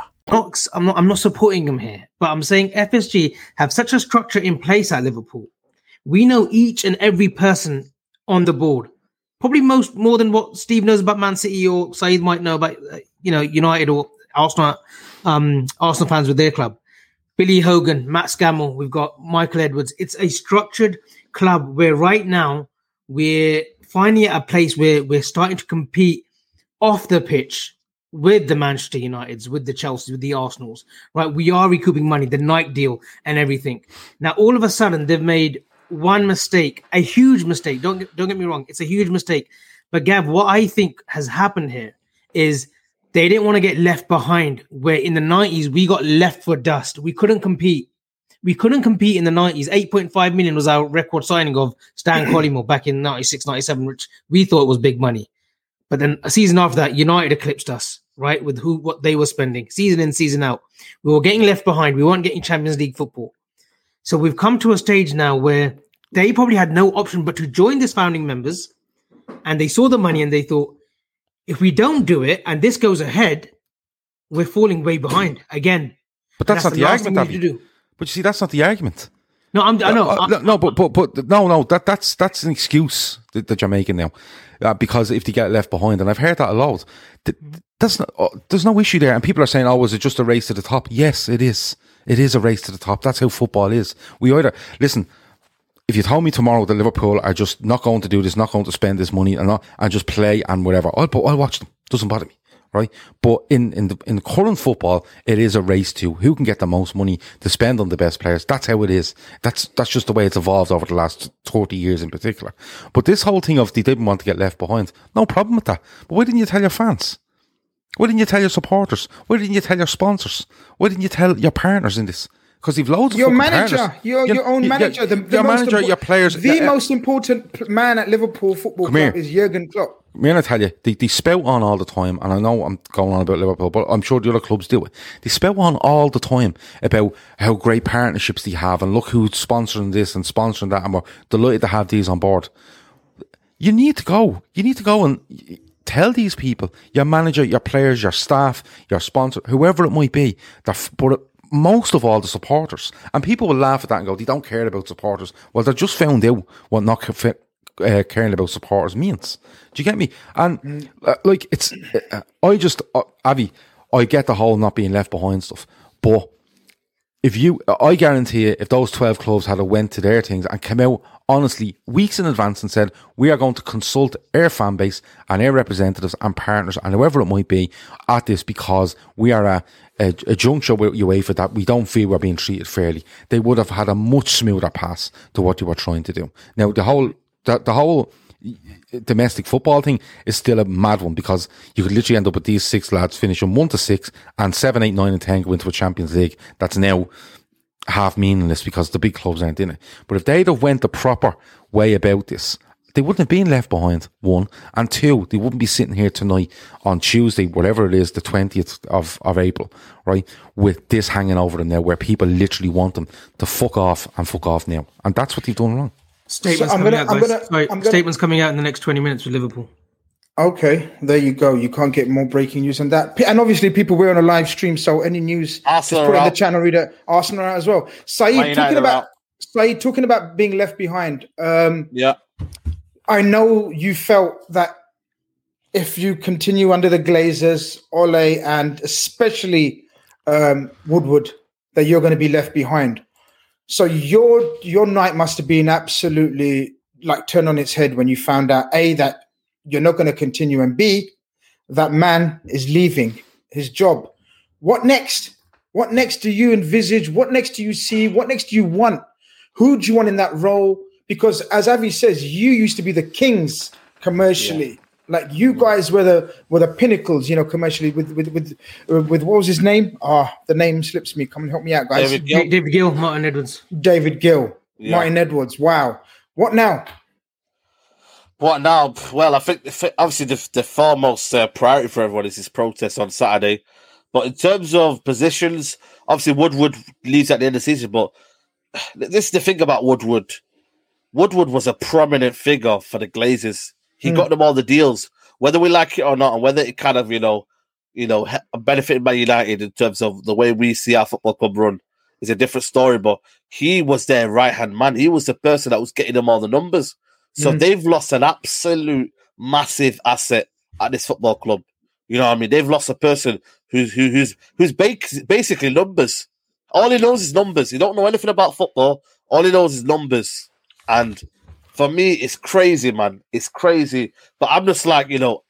I'm not supporting them here, but I'm saying FSG have such a structure in place at Liverpool. We know each and every person on the board, probably more than what Steve knows about Man City or Saeed might know about, United or Arsenal fans with their club. Billy Hogan, Matt Scammell, we've got Michael Edwards. It's a structured club where right now we're finally at a place where we're starting to compete off the pitch with the Manchester Uniteds, with the Chelseas, with the Arsenals, right? We are recouping money, the Nike deal and everything. Now, all of a sudden, they've made one mistake, a huge mistake. Don't get me wrong. It's a huge mistake. But Gav, what I think has happened here is they didn't want to get left behind, where in the 90s, we got left for dust. We couldn't compete. We couldn't compete in the 90s. 8.5 million was our record signing of Stan Collymore back in 96, 97, which we thought was big money. But then a season after that, United eclipsed us, right? With what they were spending, season in, season out. We were getting left behind. We weren't getting Champions League football. So we've come to a stage now where they probably had no option but to join these founding members. And they saw the money and they thought, if we don't do it and this goes ahead, we're falling way behind again. But that's not the argument, Abby. But you see, that's not the argument. No, I know. That's an excuse that you're making now, because if they get left behind, and I've heard that a lot. There's no issue there, and people are saying, "Oh, was it just a race to the top?" Yes, it is. It is a race to the top. That's how football is. We either, listen, if you told me tomorrow that Liverpool are just not going to do this, not going to spend this money and just play and whatever, I'll watch them. Doesn't bother me. Right, but in the current football, it is a race to who can get the most money to spend on the best players. That's how it is. That's just the way it's evolved over the last 30 years in particular. But this whole thing of they didn't want to get left behind, no problem with that. But why didn't you tell your fans? Why didn't you tell your supporters? Why didn't you tell your sponsors? Why didn't you tell your partners in this? Because you've loads of your manager, partners. your own manager, your manager, your players. The most important man at Liverpool Football Club is Jurgen Klopp. I'm going to tell you, they spout on all the time, and I know I'm going on about Liverpool, but I'm sure the other clubs do it. They spout on all the time about how great partnerships they have, and look who's sponsoring this and sponsoring that, and we're delighted to have these on board. You need to go. You need to go and tell these people, your manager, your players, your staff, your sponsor, whoever it might be, but most of all the supporters. And people will laugh at that and go, they don't care about supporters. Well, they've just found out what not caring about supporters means. Do you get me? And it's Avi, I get the whole not being left behind stuff, but I guarantee you, if those 12 clubs had went to their things and come out honestly weeks in advance and said, we are going to consult our fan base and our representatives and partners and whoever it might be at this, because we are a juncture with UEFA that we don't feel we're being treated fairly, they would have had a much smoother pass to what they were trying to do. Now, the whole domestic football thing is still a mad one, because you could literally end up with these 6 lads finishing 1 to 6 and 7, 8, 9 and 10 go into a Champions League that's now half meaningless because the big clubs aren't in it. But if they'd have went the proper way about this, they wouldn't have been left behind, 1, and 2, they wouldn't be sitting here tonight on Tuesday, whatever it is, the 20th of April, right, with this hanging over them now, where people literally want them to fuck off now. And that's what they've done wrong. Statements coming out in the next 20 minutes with Liverpool. Okay, there you go. You can't get more breaking news than that. And obviously, people were on a live stream, so any news, Arsenal just put in the channel reader. Arsenal are out as well. Saeed talking about being left behind. Yeah, I know you felt that if you continue under the Glazers, Ole, and especially Woodward, that you're going to be left behind. So your night must have been absolutely turned on its head when you found out A, that you're not going to continue, and B, that man is leaving his job. What next? What next do you envisage? What next do you see? What next do you want? Who do you want in that role? Because as Avi says, you used to be the kings commercially. Yeah. Like you guys were the pinnacles, commercially with what was his name? The name slips me. Come and help me out, guys. David Gill, Martin Edwards. David Gill, yeah. Martin Edwards. Wow. What now? What now? Well, I think obviously the foremost priority for everyone is this protest on Saturday. But in terms of positions, obviously Woodward leaves at the end of the season. But this is the thing about Woodward. Woodward was a prominent figure for the Glazers. He got them all the deals, whether we like it or not, and whether it kind of, benefited Man United in terms of the way we see our football club run is a different story. But he was their right-hand man. He was the person that was getting them all the numbers. So they've lost an absolute massive asset at this football club. You know what I mean? They've lost a person who's basically numbers. All he knows is numbers. He don't know anything about football. All he knows is numbers. And for me, it's crazy, man. It's crazy. But I'm just like, they all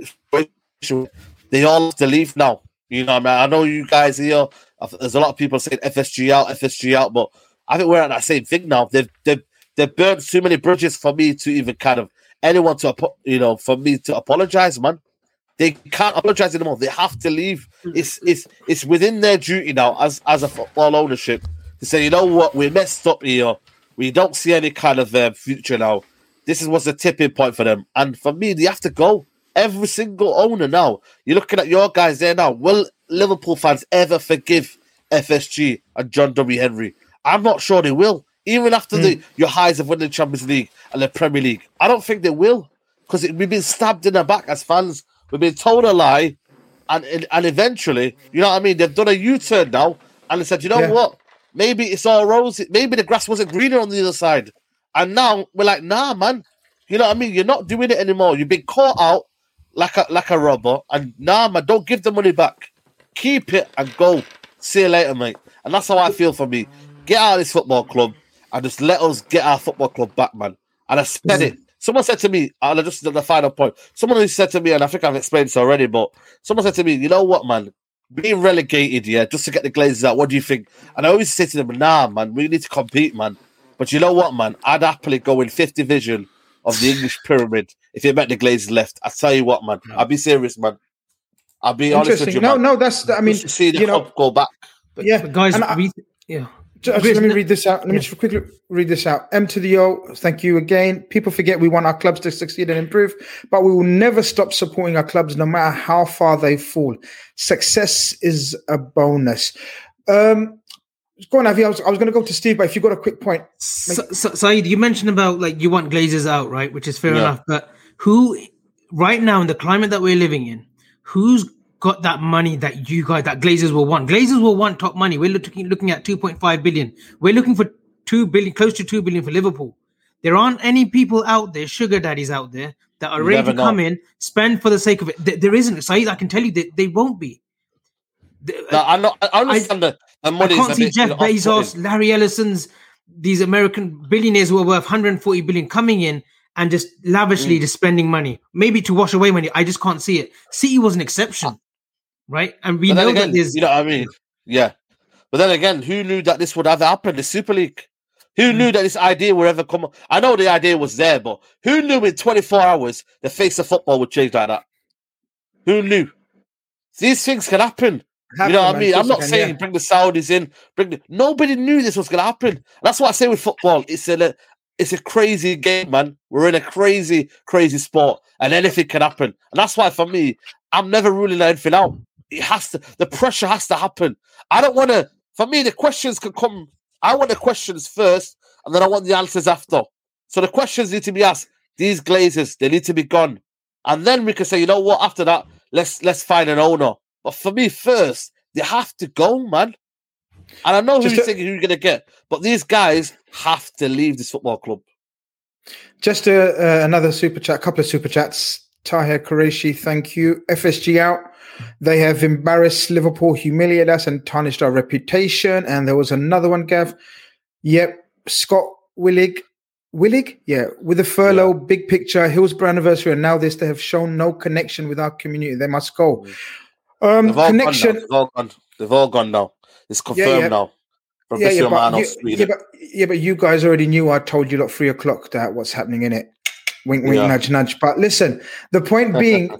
have to leave now. You know what I mean? I know you guys here, there's a lot of people saying FSG out, but I think we're at that same thing now. They've burnt too many bridges for me to even kind of anyone to, for me to apologize, man. They can't apologize anymore. They have to leave. It's within their duty now as a football ownership to say, you know what, we messed up here. We don't see any kind of future now. This was a tipping point for them. And for me, they have to go. Every single owner now. You're looking at your guys there now. Will Liverpool fans ever forgive FSG and John W. Henry? I'm not sure they will. Even after your highs of winning the Champions League and the Premier League. I don't think they will. Because we've been stabbed in the back as fans. We've been told a lie. And eventually, you know what I mean? They've done a U-turn now. And they said, you know what? Maybe it's all rosy. Maybe the grass wasn't greener on the other side. And now we're like, nah, man. You know what I mean? You're not doing it anymore. You've been caught out like a robber. And nah, man, don't give the money back. Keep it and go. See you later, mate. And that's how I feel for me. Get out of this football club and just let us get our football club back, man. And I said it. Someone said to me, and just the final point, someone who said to me, and I think I've explained this already, but someone said to me, you know what, man? Being relegated, just to get the Glazers out, what do you think? And I always say to them, nah, man, we need to compete, man. But you know what, man? I'd happily go in 5th division of the English pyramid if it meant the Glazers left. I tell you what, man. I'll be serious, man. I'll be honest with you, man. No, that's, I mean, just to see the club go back. But, yeah. But guys, let me read this out. Let me just quickly read this out. M to the O, thank you again. People forget we want our clubs to succeed and improve, but we will never stop supporting our clubs no matter how far they fall. Success is a bonus. Go on, Avi. I was going to go to Steve, but if you've got a quick point. Saeed, you mentioned about like you want Glazers out, right? Which is fair enough. But who, right now in the climate that we're living in, who's got that money that you guys, that Glazers will want? Glazers will want top money. We're looking at 2.5 billion. We're looking for 2 billion, close to 2 billion for Liverpool. There aren't any people out there, sugar daddies out there, that are ready to come in, spend for the sake of it. There isn't. Saeed, I can tell you that they won't be. I understand the money. I can't see Jeff Bezos, Larry Ellison's, these American billionaires who are worth 140 billion coming in and just lavishly just spending money, maybe to wash away money. I just can't see it. City was an exception, right? And we know that there's, you know what I mean? Yeah. But then again, who knew that this would ever happen? The Super League. Who knew that this idea would ever come? I know the idea was there, but who knew in 24 hours the face of football would change like that? Who knew? These things can happen. You know what I mean? I'm not saying bring the Saudis in. Nobody knew this was going to happen. That's what I say with football. It's a crazy game, man. We're in a crazy, crazy sport, and anything can happen. And that's why, for me, I'm never ruling anything out. It has to. The pressure has to happen. I don't want to. For me, the questions can come. I want the questions first, and then I want the answers after. So the questions need to be asked. These Glazers, they need to be gone, and then we can say, you know what? After that, let's find an owner. But for me, first, they have to go, man. And I know who you're thinking who you're going to get, but these guys have to leave this football club. Just another super chat, a couple of super chats. Tahir Qureshi, thank you. FSG out. They have embarrassed Liverpool, humiliated us, and tarnished our reputation. And there was another one, Gav. Yep, Scott Willig. Yeah, with the furlough, big picture, Hillsborough anniversary, and now this, they have shown no connection with our community. They must go. Connection. They've all gone now. It's confirmed now. But you guys already knew. I told you lot 3 o'clock that what's happening in it. Wink, wink, nudge, nudge. But listen, the point being,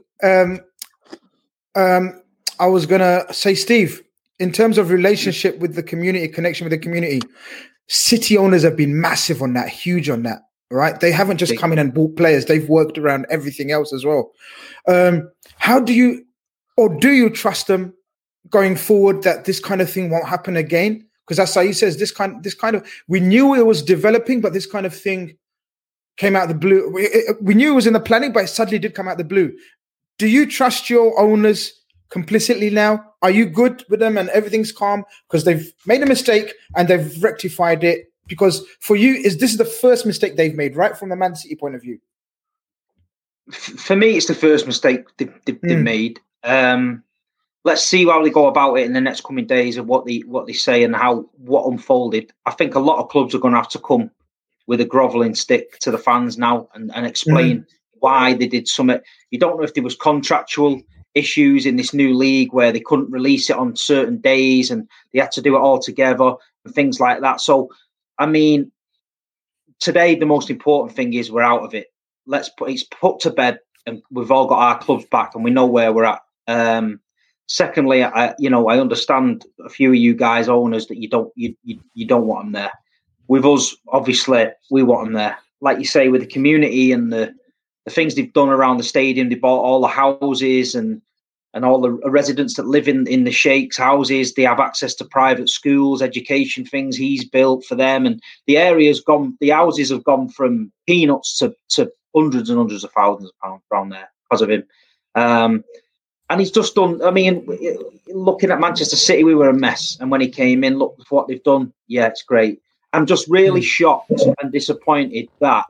I was gonna say, Steve, in terms of relationship with the community, connection with the community, City owners have been massive on that, huge on that. Right? They haven't just come in and bought players; they've worked around everything else as well. How do you? Or do you trust them going forward that this kind of thing won't happen again? Because as Saeed says, this kind of, we knew it was developing, but this kind of thing came out of the blue. We knew it was in the planning, but it suddenly did come out of the blue. Do you trust your owners complicitly now? Are you good with them and everything's calm because they've made a mistake and they've rectified it? Because for you, this is the first mistake they've made, right? From the Man City point of view. For me, it's the first mistake they've made. Let's see how they go about it in the next coming days and what they say and what unfolded. I think a lot of clubs are going to have to come with a grovelling stick to the fans now and explain why they did something. You don't know if there was contractual issues in this new league where they couldn't release it on certain days and they had to do it all together and things like that. So, I mean, today the most important thing is we're out of it. It's put to bed and we've all got our clubs back and we know where we're at. Secondly, I understand a few of you guys owners that you don't want them there. With us, obviously, we want them there. Like you say, with the community and the things they've done around the stadium, they bought all the houses and all the residents that live in the Sheikh's houses. They have access to private schools, education things he's built for them, and the houses have gone from peanuts to hundreds and hundreds of thousands of pounds around there because of him. And he's just done, I mean, looking at Manchester City, we were a mess. And when he came in, look what they've done. Yeah, it's great. I'm just really shocked and disappointed that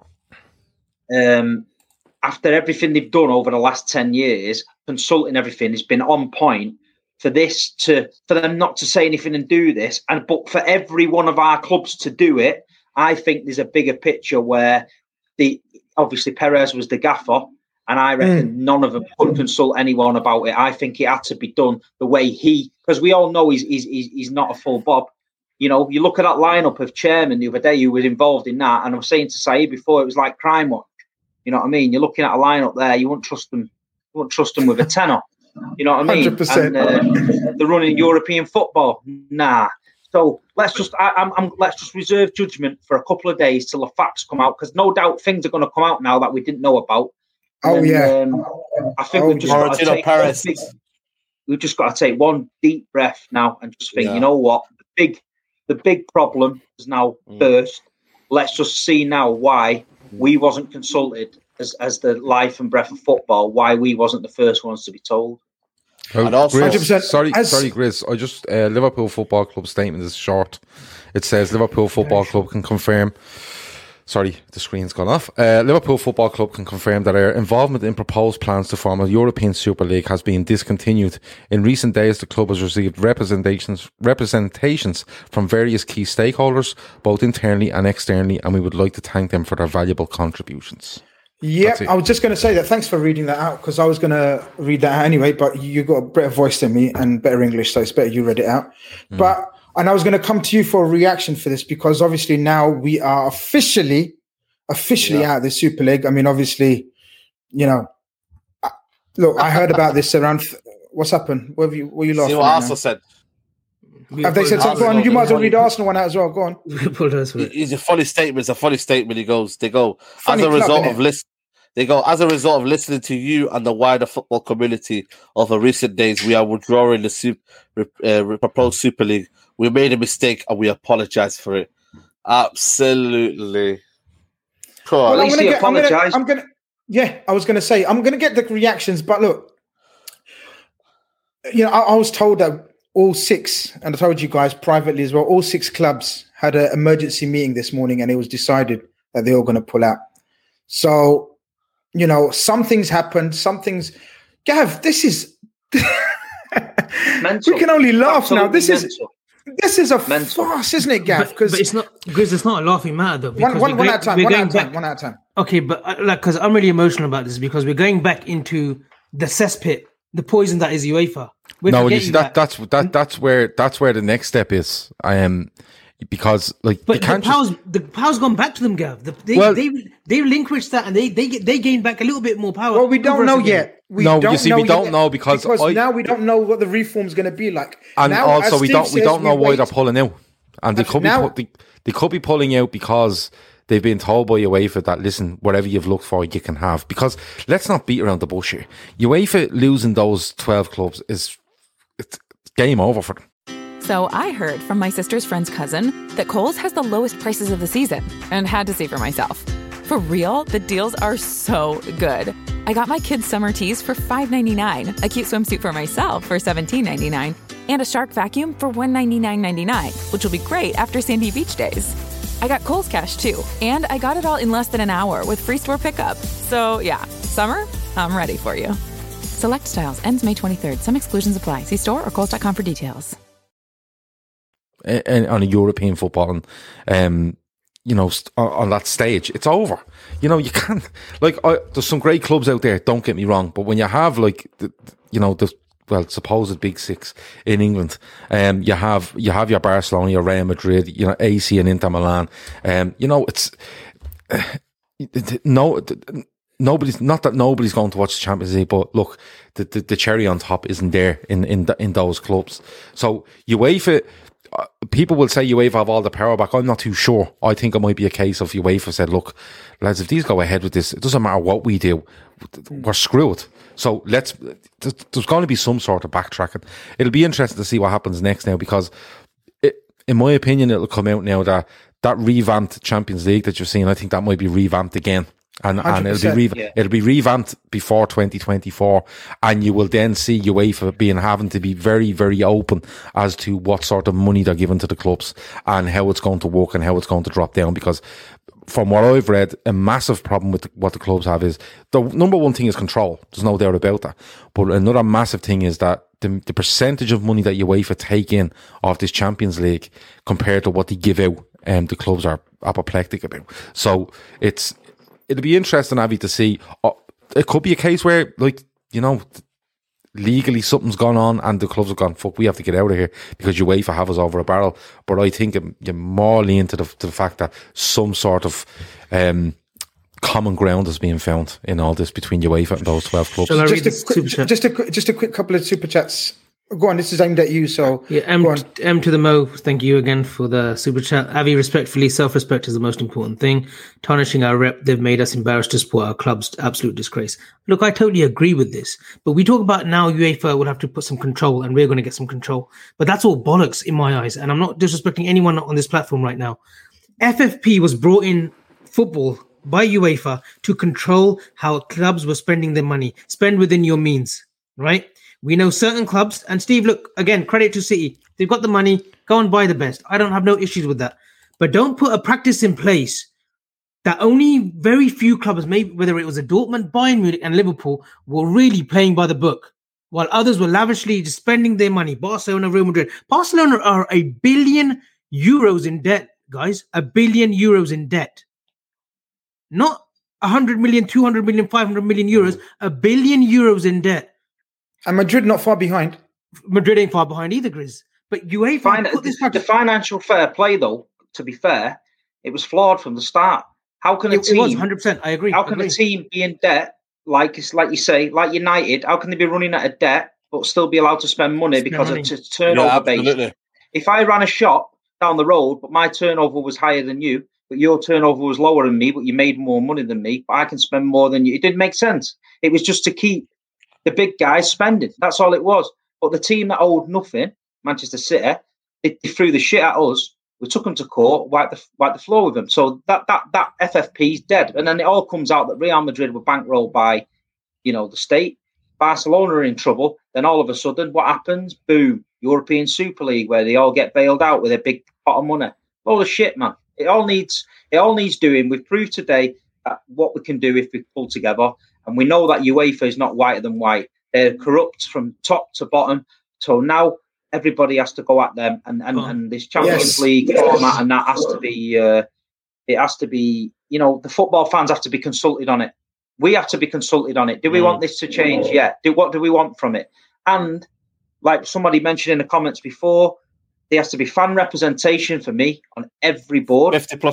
after everything they've done over the last 10 years, consulting everything has been on point. for them not to say anything and do this, but for every one of our clubs to do it, I think there's a bigger picture where obviously Perez was the gaffer, and I reckon none of them could consult anyone about it. I think it had to be done the way because we all know he's not a full Bob. You know, you look at that lineup of chairman the other day who was involved in that, and I was saying to Saeed before, it was like crime watch. You know what I mean? You're looking at a lineup there, you wouldn't trust them. You wouldn't trust them with a tenner. You know what I mean? 100%. And they're running European football. Nah. So let's just reserve judgment for a couple of days till the facts come out, because no doubt things are going to come out now that we didn't know about. I think we've just got to take one deep breath now and just think, you know what, the big problem is now burst. Let's just see now why we wasn't consulted as the life and breath of football, why we wasn't the first ones to be told. And also, Grizz, sorry, Grizz. I just Liverpool Football Club statement is short. It says Liverpool Football Club can confirm. Sorry, the screen's gone off. Liverpool Football Club can confirm that our involvement in proposed plans to form a European Super League has been discontinued. In recent days, the club has received representations from various key stakeholders, both internally and externally, and we would like to thank them for their valuable contributions. Yeah, I was just going to say that. Thanks for reading that out, because I was going to read that out anyway, but you got a better voice than me and better English, so it's better you read it out. And I was going to come to you for a reaction for this, because obviously now we are officially out of the Super League. I mean, obviously, you know, look, I heard about this around. What's happened? Were you lost? See what Arsenal said. Have they said something? Go on, you might as well read the Arsenal one out as well. Go on. It's a funny statement. It's a funny statement. They go, as a result of listening to you and the wider football community over recent days, we are withdrawing the proposed Super League. We made a mistake and we apologise for it. Absolutely. Well, I was going to say, I'm going to get the reactions, but look, you know, I was told that all six, and I told you guys privately as well, all six clubs had an emergency meeting this morning, and it was decided that they're all going to pull out. So, you know, some things happened, some things. Gav, this is. Mental. We can only laugh now. This is a mental farce, isn't it, Gav? But it's not, because it's not a laughing matter though. One at a time. Okay, but because I'm really emotional about this, because we're going back into the cesspit, the poison that is UEFA. You see, that's where the next step is. Because like, but the power's gone back to them, Gav. They relinquished that, and they gained back a little bit more power. Well, we don't know yet. We don't know now because now we don't know what the reform's going to be like. And now, also we don't know why they're pulling out, and they could be pulling out because they've been told by UEFA that, listen, whatever you've looked for, you can have. Because let's not beat around the bush here. UEFA losing those 12 clubs it's game over for them. So I heard from my sister's friend's cousin that Kohl's has the lowest prices of the season, and had to see for myself. For real, the deals are so good. I got my kids' summer tees for $5.99, a cute swimsuit for myself for $17.99, and a Shark vacuum for $199.99, which will be great after Sandy Beach days. I got Kohl's Cash too, and I got it all in less than an hour with free store pickup. So yeah, summer, I'm ready for you. Select styles, ends May 23rd. Some exclusions apply. See store or Kohls.com for details. And on a European football, and you know, on that stage, it's over. You know, you can't, like, there's some great clubs out there, don't get me wrong, but when you have like the supposed big six in England, you have your Barcelona, your Real Madrid, you know, AC and Inter Milan, you know, it's nobody's going to watch the Champions League, but look, the cherry on top isn't there in those clubs. So UEFA. People will say UEFA have all the power back. I'm not too sure. I think it might be a case of UEFA said, look, lads, if these go ahead with this, it doesn't matter what we do, we're screwed. So there's going to be some sort of backtracking. It'll be interesting to see what happens next now, because in my opinion, it'll come out now that revamped Champions League that you're seeing, I think that might be revamped again. And it'll be revamped before 2024, and you will then see UEFA having to be very, very open as to what sort of money they're giving to the clubs and how it's going to work and how it's going to drop down. Because from what I've read, a massive problem with what the clubs have is the number one thing is control. There's no doubt about that. But another massive thing is that the percentage of money that UEFA take in off this Champions League compared to what they give out, the clubs are apoplectic about. So it'll be interesting, Avi, to see. It could be a case where, like, you know, legally something's gone on and the clubs have gone, fuck, we have to get out of here because UEFA have us over a barrel. But I think you're more leaning to the fact that some sort of common ground is being found in all this between UEFA and those 12 clubs. Just a quick couple of super chats. Go on, this is aimed at you, so... Yeah, M to the Mo, thank you again for the super chat. Avi, respectfully, self-respect is the most important thing. Tarnishing our rep, they've made us embarrassed to support our club's absolute disgrace. Look, I totally agree with this, but we talk about now UEFA will have to put some control, and we're going to get some control. But that's all bollocks in my eyes, and I'm not disrespecting anyone on this platform right now. FFP was brought in football by UEFA to control how clubs were spending their money. Spend within your means, right? We know certain clubs, and Steve, look, again, credit to City. They've got the money, go and buy the best. I don't have no issues with that. But don't put a practice in place that only very few clubs, maybe whether it was a Dortmund, Bayern Munich, and Liverpool, were really playing by the book, while others were lavishly just spending their money. Barcelona, Real Madrid. Barcelona are €1 billion in debt, guys. €1 billion in debt. Not 100 million, 200 million, 500 million euros, €1 billion in debt. And Madrid not far behind. Madrid ain't far behind either, Grizz. But UEFA the financial fair play, though, to be fair, it was flawed from the start. How can a team? It was 100%. I agree. How can a team be in debt, like you say, like United? How can they be running at a debt but still be allowed to spend money because it's turnover based? If I ran a shop down the road, but my turnover was higher than you, but your turnover was lower than me, but you made more money than me, but I can spend more than you. It didn't make sense. It was just to keep the big guys spending. That's all it was. But the team that owed nothing, Manchester City, they threw the shit at us. We took them to court, wiped the floor with them. So that FFP is dead. And then it all comes out that Real Madrid were bankrolled by, the state. Barcelona are in trouble. Then all of a sudden, what happens? Boom, European Super League, where they all get bailed out with a big pot of money. All the shit, man. It all needs doing. We've proved today what we can do if we pull together. And we know that UEFA is not whiter than white. They're corrupt from top to bottom. So now everybody has to go at them. And this Champions League format and that has to be, it has to be, the football fans have to be consulted on it. We have to be consulted on it. Do we want this to change? Yeah. What do we want from it? And like somebody mentioned in the comments before, there has to be fan representation for me on every board.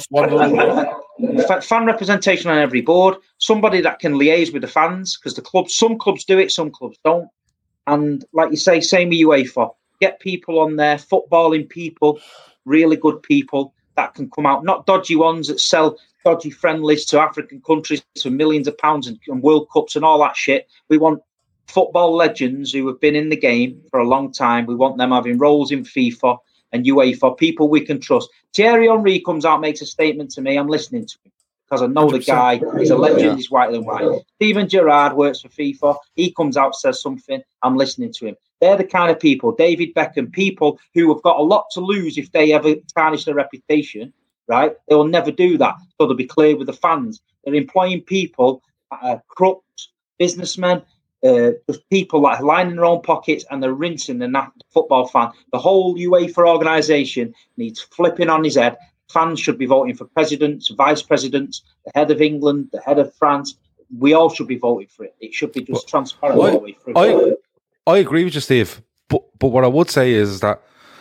50+1. Fan representation on every board. Somebody that can liaise with the fans, because some clubs do it, some clubs don't. And like you say, same with UEFA. Get people on there, footballing people, really good people that can come out, not dodgy ones that sell dodgy friendlies to African countries for millions of pounds and World Cups and all that shit. We want football legends who have been in the game for a long time. We want them having roles in FIFA and UEFA, people we can trust. Thierry Henry comes out, makes a statement to me. I'm listening to him because I know 100%. The guy. He's a legend. He's whiter than white. Steven Gerrard works for FIFA. He comes out, says something. I'm listening to him. They're the kind of people, David Beckham, people who have got a lot to lose if they ever tarnish their reputation, right? They will never do that. So they'll be clear with the fans. They're employing people, corrupt businessmen, just people that are lining their own pockets and they're rinsing the football fan. The whole UEFA organisation needs flipping on his head. Fans should be voting for presidents, vice presidents, the head of England, the head of France. We all should be voting for it. It should be just transparent all the way through. I agree with you, Steve. But what I would say is that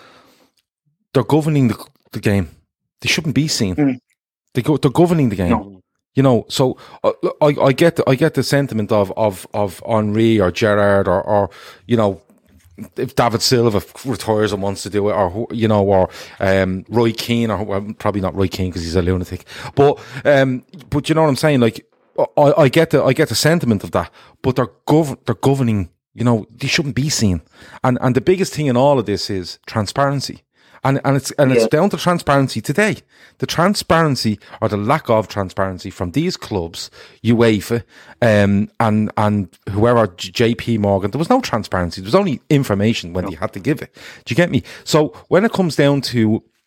they're governing the game. They shouldn't be seen. They're governing the game. No. So I get the sentiment of Henry or Gerrard or if David Silva retires and wants to do it, or Roy Keane, or probably not Roy Keane because he's a lunatic. But you know what I'm saying? Like I get the sentiment of that, but they're governing. They shouldn't be seen. And the biggest thing in all of this is transparency. And it's down to transparency today. The transparency or the lack of transparency from these clubs, UEFA, and whoever, JP Morgan, there was no transparency. There was only information when you had to give it. Do you get me? So when it comes down to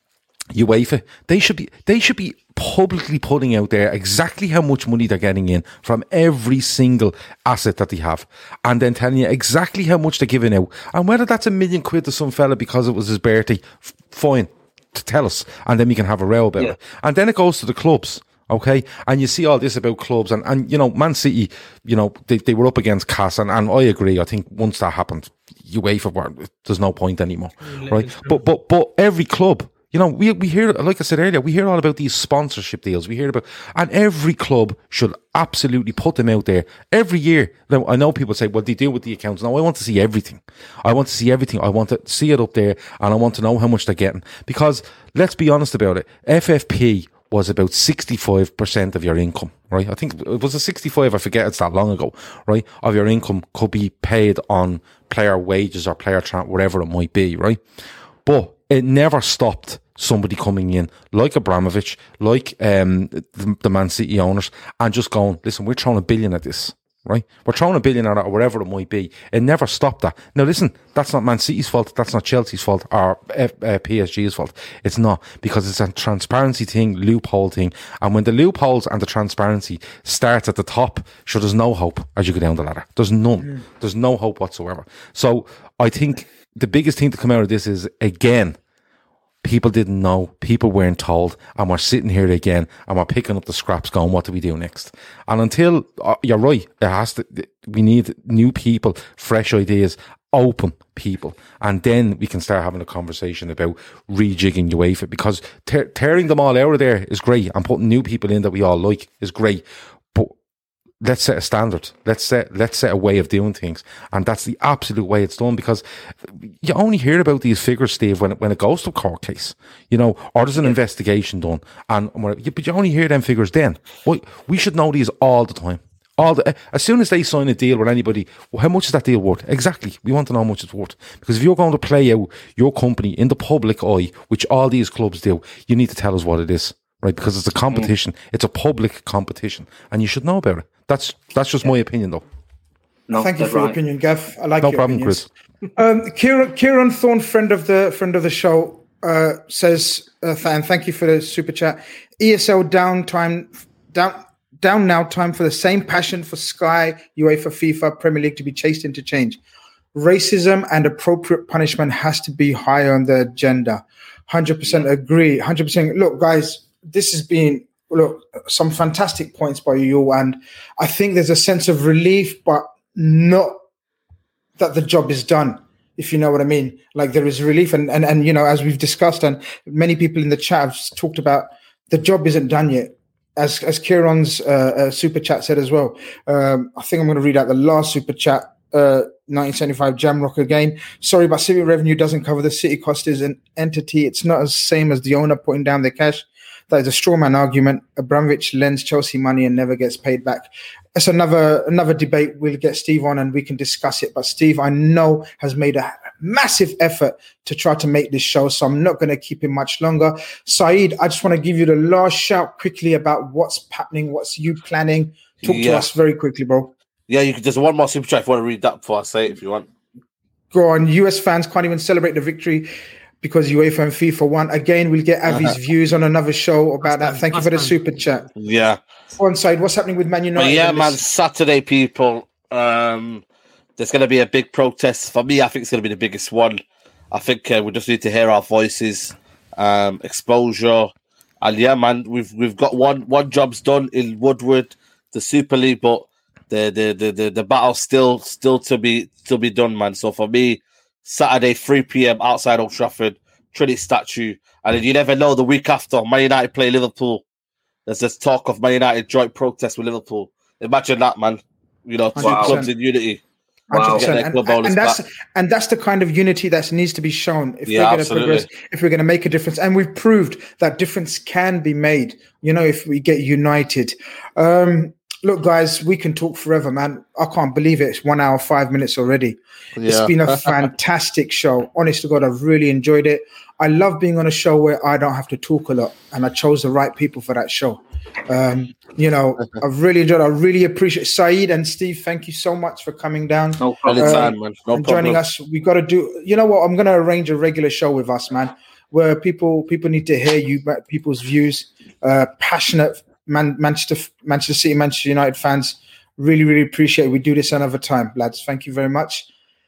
UEFA, they should be publicly putting out there exactly how much money they're getting in from every single asset that they have, and then telling you exactly how much they're giving out, and whether that's £1 million to some fella because it was his birthday, fine, to tell us, and then we can have a row about it. And then it goes to the clubs. Okay, and you see all this about clubs, and you know, Man City, you know, they were up against CAS, and I agree. I think once that happened, UEFA, there's no point anymore, right? But every club, you know, we hear, like I said earlier, we hear all about these sponsorship deals. We hear about, and every club should absolutely put them out there every year. Now, I know people say, well, they deal with the accounts. No, I want to see everything. I want to see everything. I want to see it up there, and I want to know how much they're getting. Because let's be honest about it, FFP was about 65% of your income, right? I think it was a 65, I forget, it's that long ago, right? Of your income could be paid on player wages or player whatever it might be, right? But it never stopped somebody coming in like Abramovich, like the Man City owners, and just going, listen, we're throwing $1 billion at this, right? We're throwing $1 billion at it, or whatever it might be. It never stopped that. Now listen, that's not Man City's fault, that's not Chelsea's fault, or PSG's fault. It's not, because it's a transparency thing, loophole thing, and when the loopholes and the transparency starts at the top, sure, there's no hope as you go down the ladder. There's none. There's no hope whatsoever. So I think the biggest thing to come out of this is, again, people didn't know, people weren't told, and we're sitting here again, and we're picking up the scraps going, what do we do next? And until, you're right, we need new people, fresh ideas, open people, and then we can start having a conversation about rejigging UEFA, because tearing them all out of there is great, and putting new people in that we all like is great, but let's set a standard. Let's set a way of doing things, and that's the absolute way it's done. Because you only hear about these figures, Steve, when it goes to a court case, you know, or there's an investigation done, but you only hear them figures then. We should know these all the time. As soon as they sign a deal with anybody, well, how much is that deal worth? Exactly. We want to know how much it's worth. Because if you're going to play out your company in the public eye, which all these clubs do, you need to tell us what it is, right? Because it's a competition. It's a public competition, and you should know about it. That's just my opinion, though. No, thank you for your opinion, Gav. I like no your problem, opinions. Chris. Kieran Thorne, friend of the show, says, and thank you for the super chat. ESL down now. Time for the same passion for Sky, UEFA, FIFA, Premier League to be chased into change. Racism and appropriate punishment has to be higher on the agenda. 100% agree. 100%. Look, guys, this has been some fantastic points by you, and I think there's a sense of relief, but not that the job is done, if you know what I mean. Like, there is relief, and you know, as we've discussed, and many people in the chat have talked about, the job isn't done yet. As Kieran's super chat said as well. I think I'm going to read out the last super chat. 1975 Jamrock again. Sorry, but city revenue doesn't cover the city cost as an entity. It's not as same as the owner putting down their cash. That is a straw man argument. Abramovich lends Chelsea money and never gets paid back. It's another debate. We'll get Steve on and we can discuss it. But Steve, I know, has made a massive effort to try to make this show, so I'm not going to keep him much longer. Saeed, I just want to give you the last shout quickly about what's happening, what's you planning. Talk to us very quickly, bro. Yeah, you can. There's one more super chat if you want to read that before I say it, if you want. Go on. US fans can't even celebrate the victory because UEFA and FIFA won. Again, we'll get Avi's views on another show about that. Thank you for the super chat. Yeah. On side, what's happening with Man United? Yeah, man, Saturday, people. There's going to be a big protest. For me, I think it's going to be the biggest one. I think we just need to hear our voices, exposure. And yeah, man, we've got one job's done in Woodward, the Super League, but the battle's still to be done, man. So for me, Saturday 3 p.m. outside Old Trafford, Trinity statue, and then you never know, the week after Man United play Liverpool, there's this talk of Man United joint protest with Liverpool. Imagine that, man. You know, two clubs in unity. Wow. And that's the kind of unity that needs to be shown if we're going to progress, if we're going to make a difference. And we've proved that difference can be made, you know, if we get united. Look, guys, we can talk forever, man. I can't believe it. It's 1 hour, 5 minutes already. Yeah. It's been a fantastic show. Honest to God, I've really enjoyed it. I love being on a show where I don't have to talk a lot, and I chose the right people for that show. You know, I've really enjoyed it. I really appreciate it. Saeed and Steve, thank you so much for coming down. No problem, man. No and joining us. We got to do, you know what? I'm going to arrange a regular show with us, man. where people need to hear you, people's views. Passionate Manchester City, Manchester United fans. Really, really appreciate it. We do this another time, lads. Thank you very much.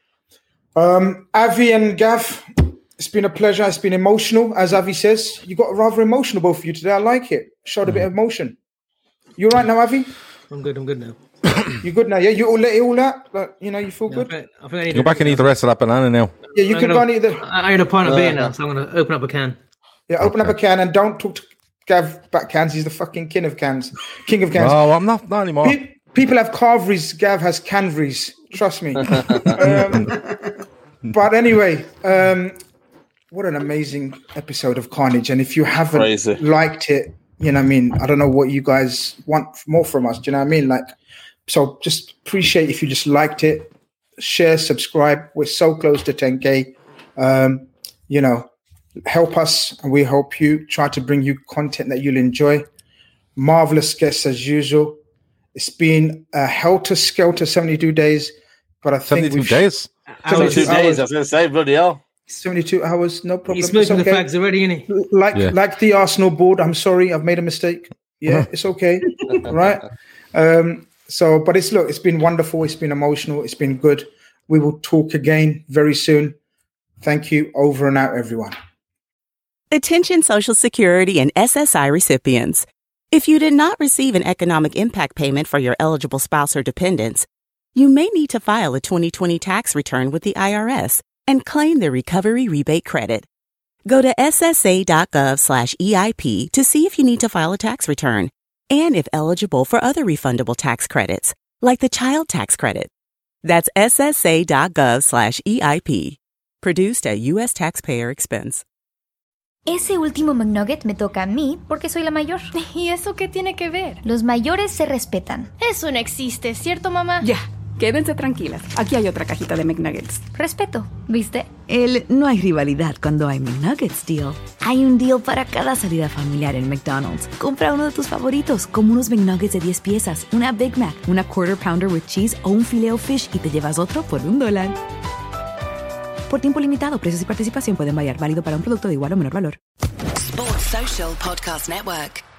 Avi and Gav, it's been a pleasure. It's been emotional, as Avi says. You got rather emotional, both of you today. I like it. Showed a bit of emotion. You all right now, Avi? I'm good now. You good now? Yeah, you all let it all out? Like, you feel good? I think I need go back and eat the rest of that banana now. Yeah, you can go and eat the... I had a pint of beer now, so I'm going to open up a can. Yeah, open up a can and don't talk to Gav about cans. He's the fucking king of cans. Oh, I'm not anymore. People have carveries. Gav has canveries. Trust me. But anyway, what an amazing episode of Carnage. And if you haven't liked it, you know what I mean? I don't know what you guys want more from us. Do you know what I mean? Like, so just appreciate if you just liked it. Share, subscribe. We're so close to 10K. Help us and we help you. Try to bring you content that you'll enjoy. Marvelous guests as usual. It's been a helter-skelter 72 days, but I think 72 days? 72 days, I was going to say, bloody hell. 72 hours, no problem. He's smoking the fags already, isn't he? Like the Arsenal board, I'm sorry, I've made a mistake. Yeah, it's okay, right? But it's been wonderful. It's been emotional. It's been good. We will talk again very soon. Thank you. Over and out, everyone. Attention Social Security and SSI recipients. If you did not receive an economic impact payment for your eligible spouse or dependents, you may need to file a 2020 tax return with the IRS and claim the recovery rebate credit. Go to ssa.gov/EIP to see if you need to file a tax return and if eligible for other refundable tax credits, like the child tax credit. That's ssa.gov/EIP. Produced at U.S. taxpayer expense. Ese último McNugget me toca a mí porque soy la mayor. ¿Y eso qué tiene que ver? Los mayores se respetan. Eso no existe, ¿cierto, mamá? Ya, quédense tranquilas. Aquí hay otra cajita de McNuggets. Respeto, ¿viste? No hay rivalidad cuando hay McNuggets deal. Hay un deal para cada salida familiar en McDonald's. Compra uno de tus favoritos, como unos McNuggets de 10 piezas, una Big Mac, una Quarter Pounder with Cheese o un Filet-O-Fish y te llevas otro por $1. Por tiempo limitado, precios y participación pueden variar. Válido para un producto de igual o menor valor. Sports Social Podcast Network.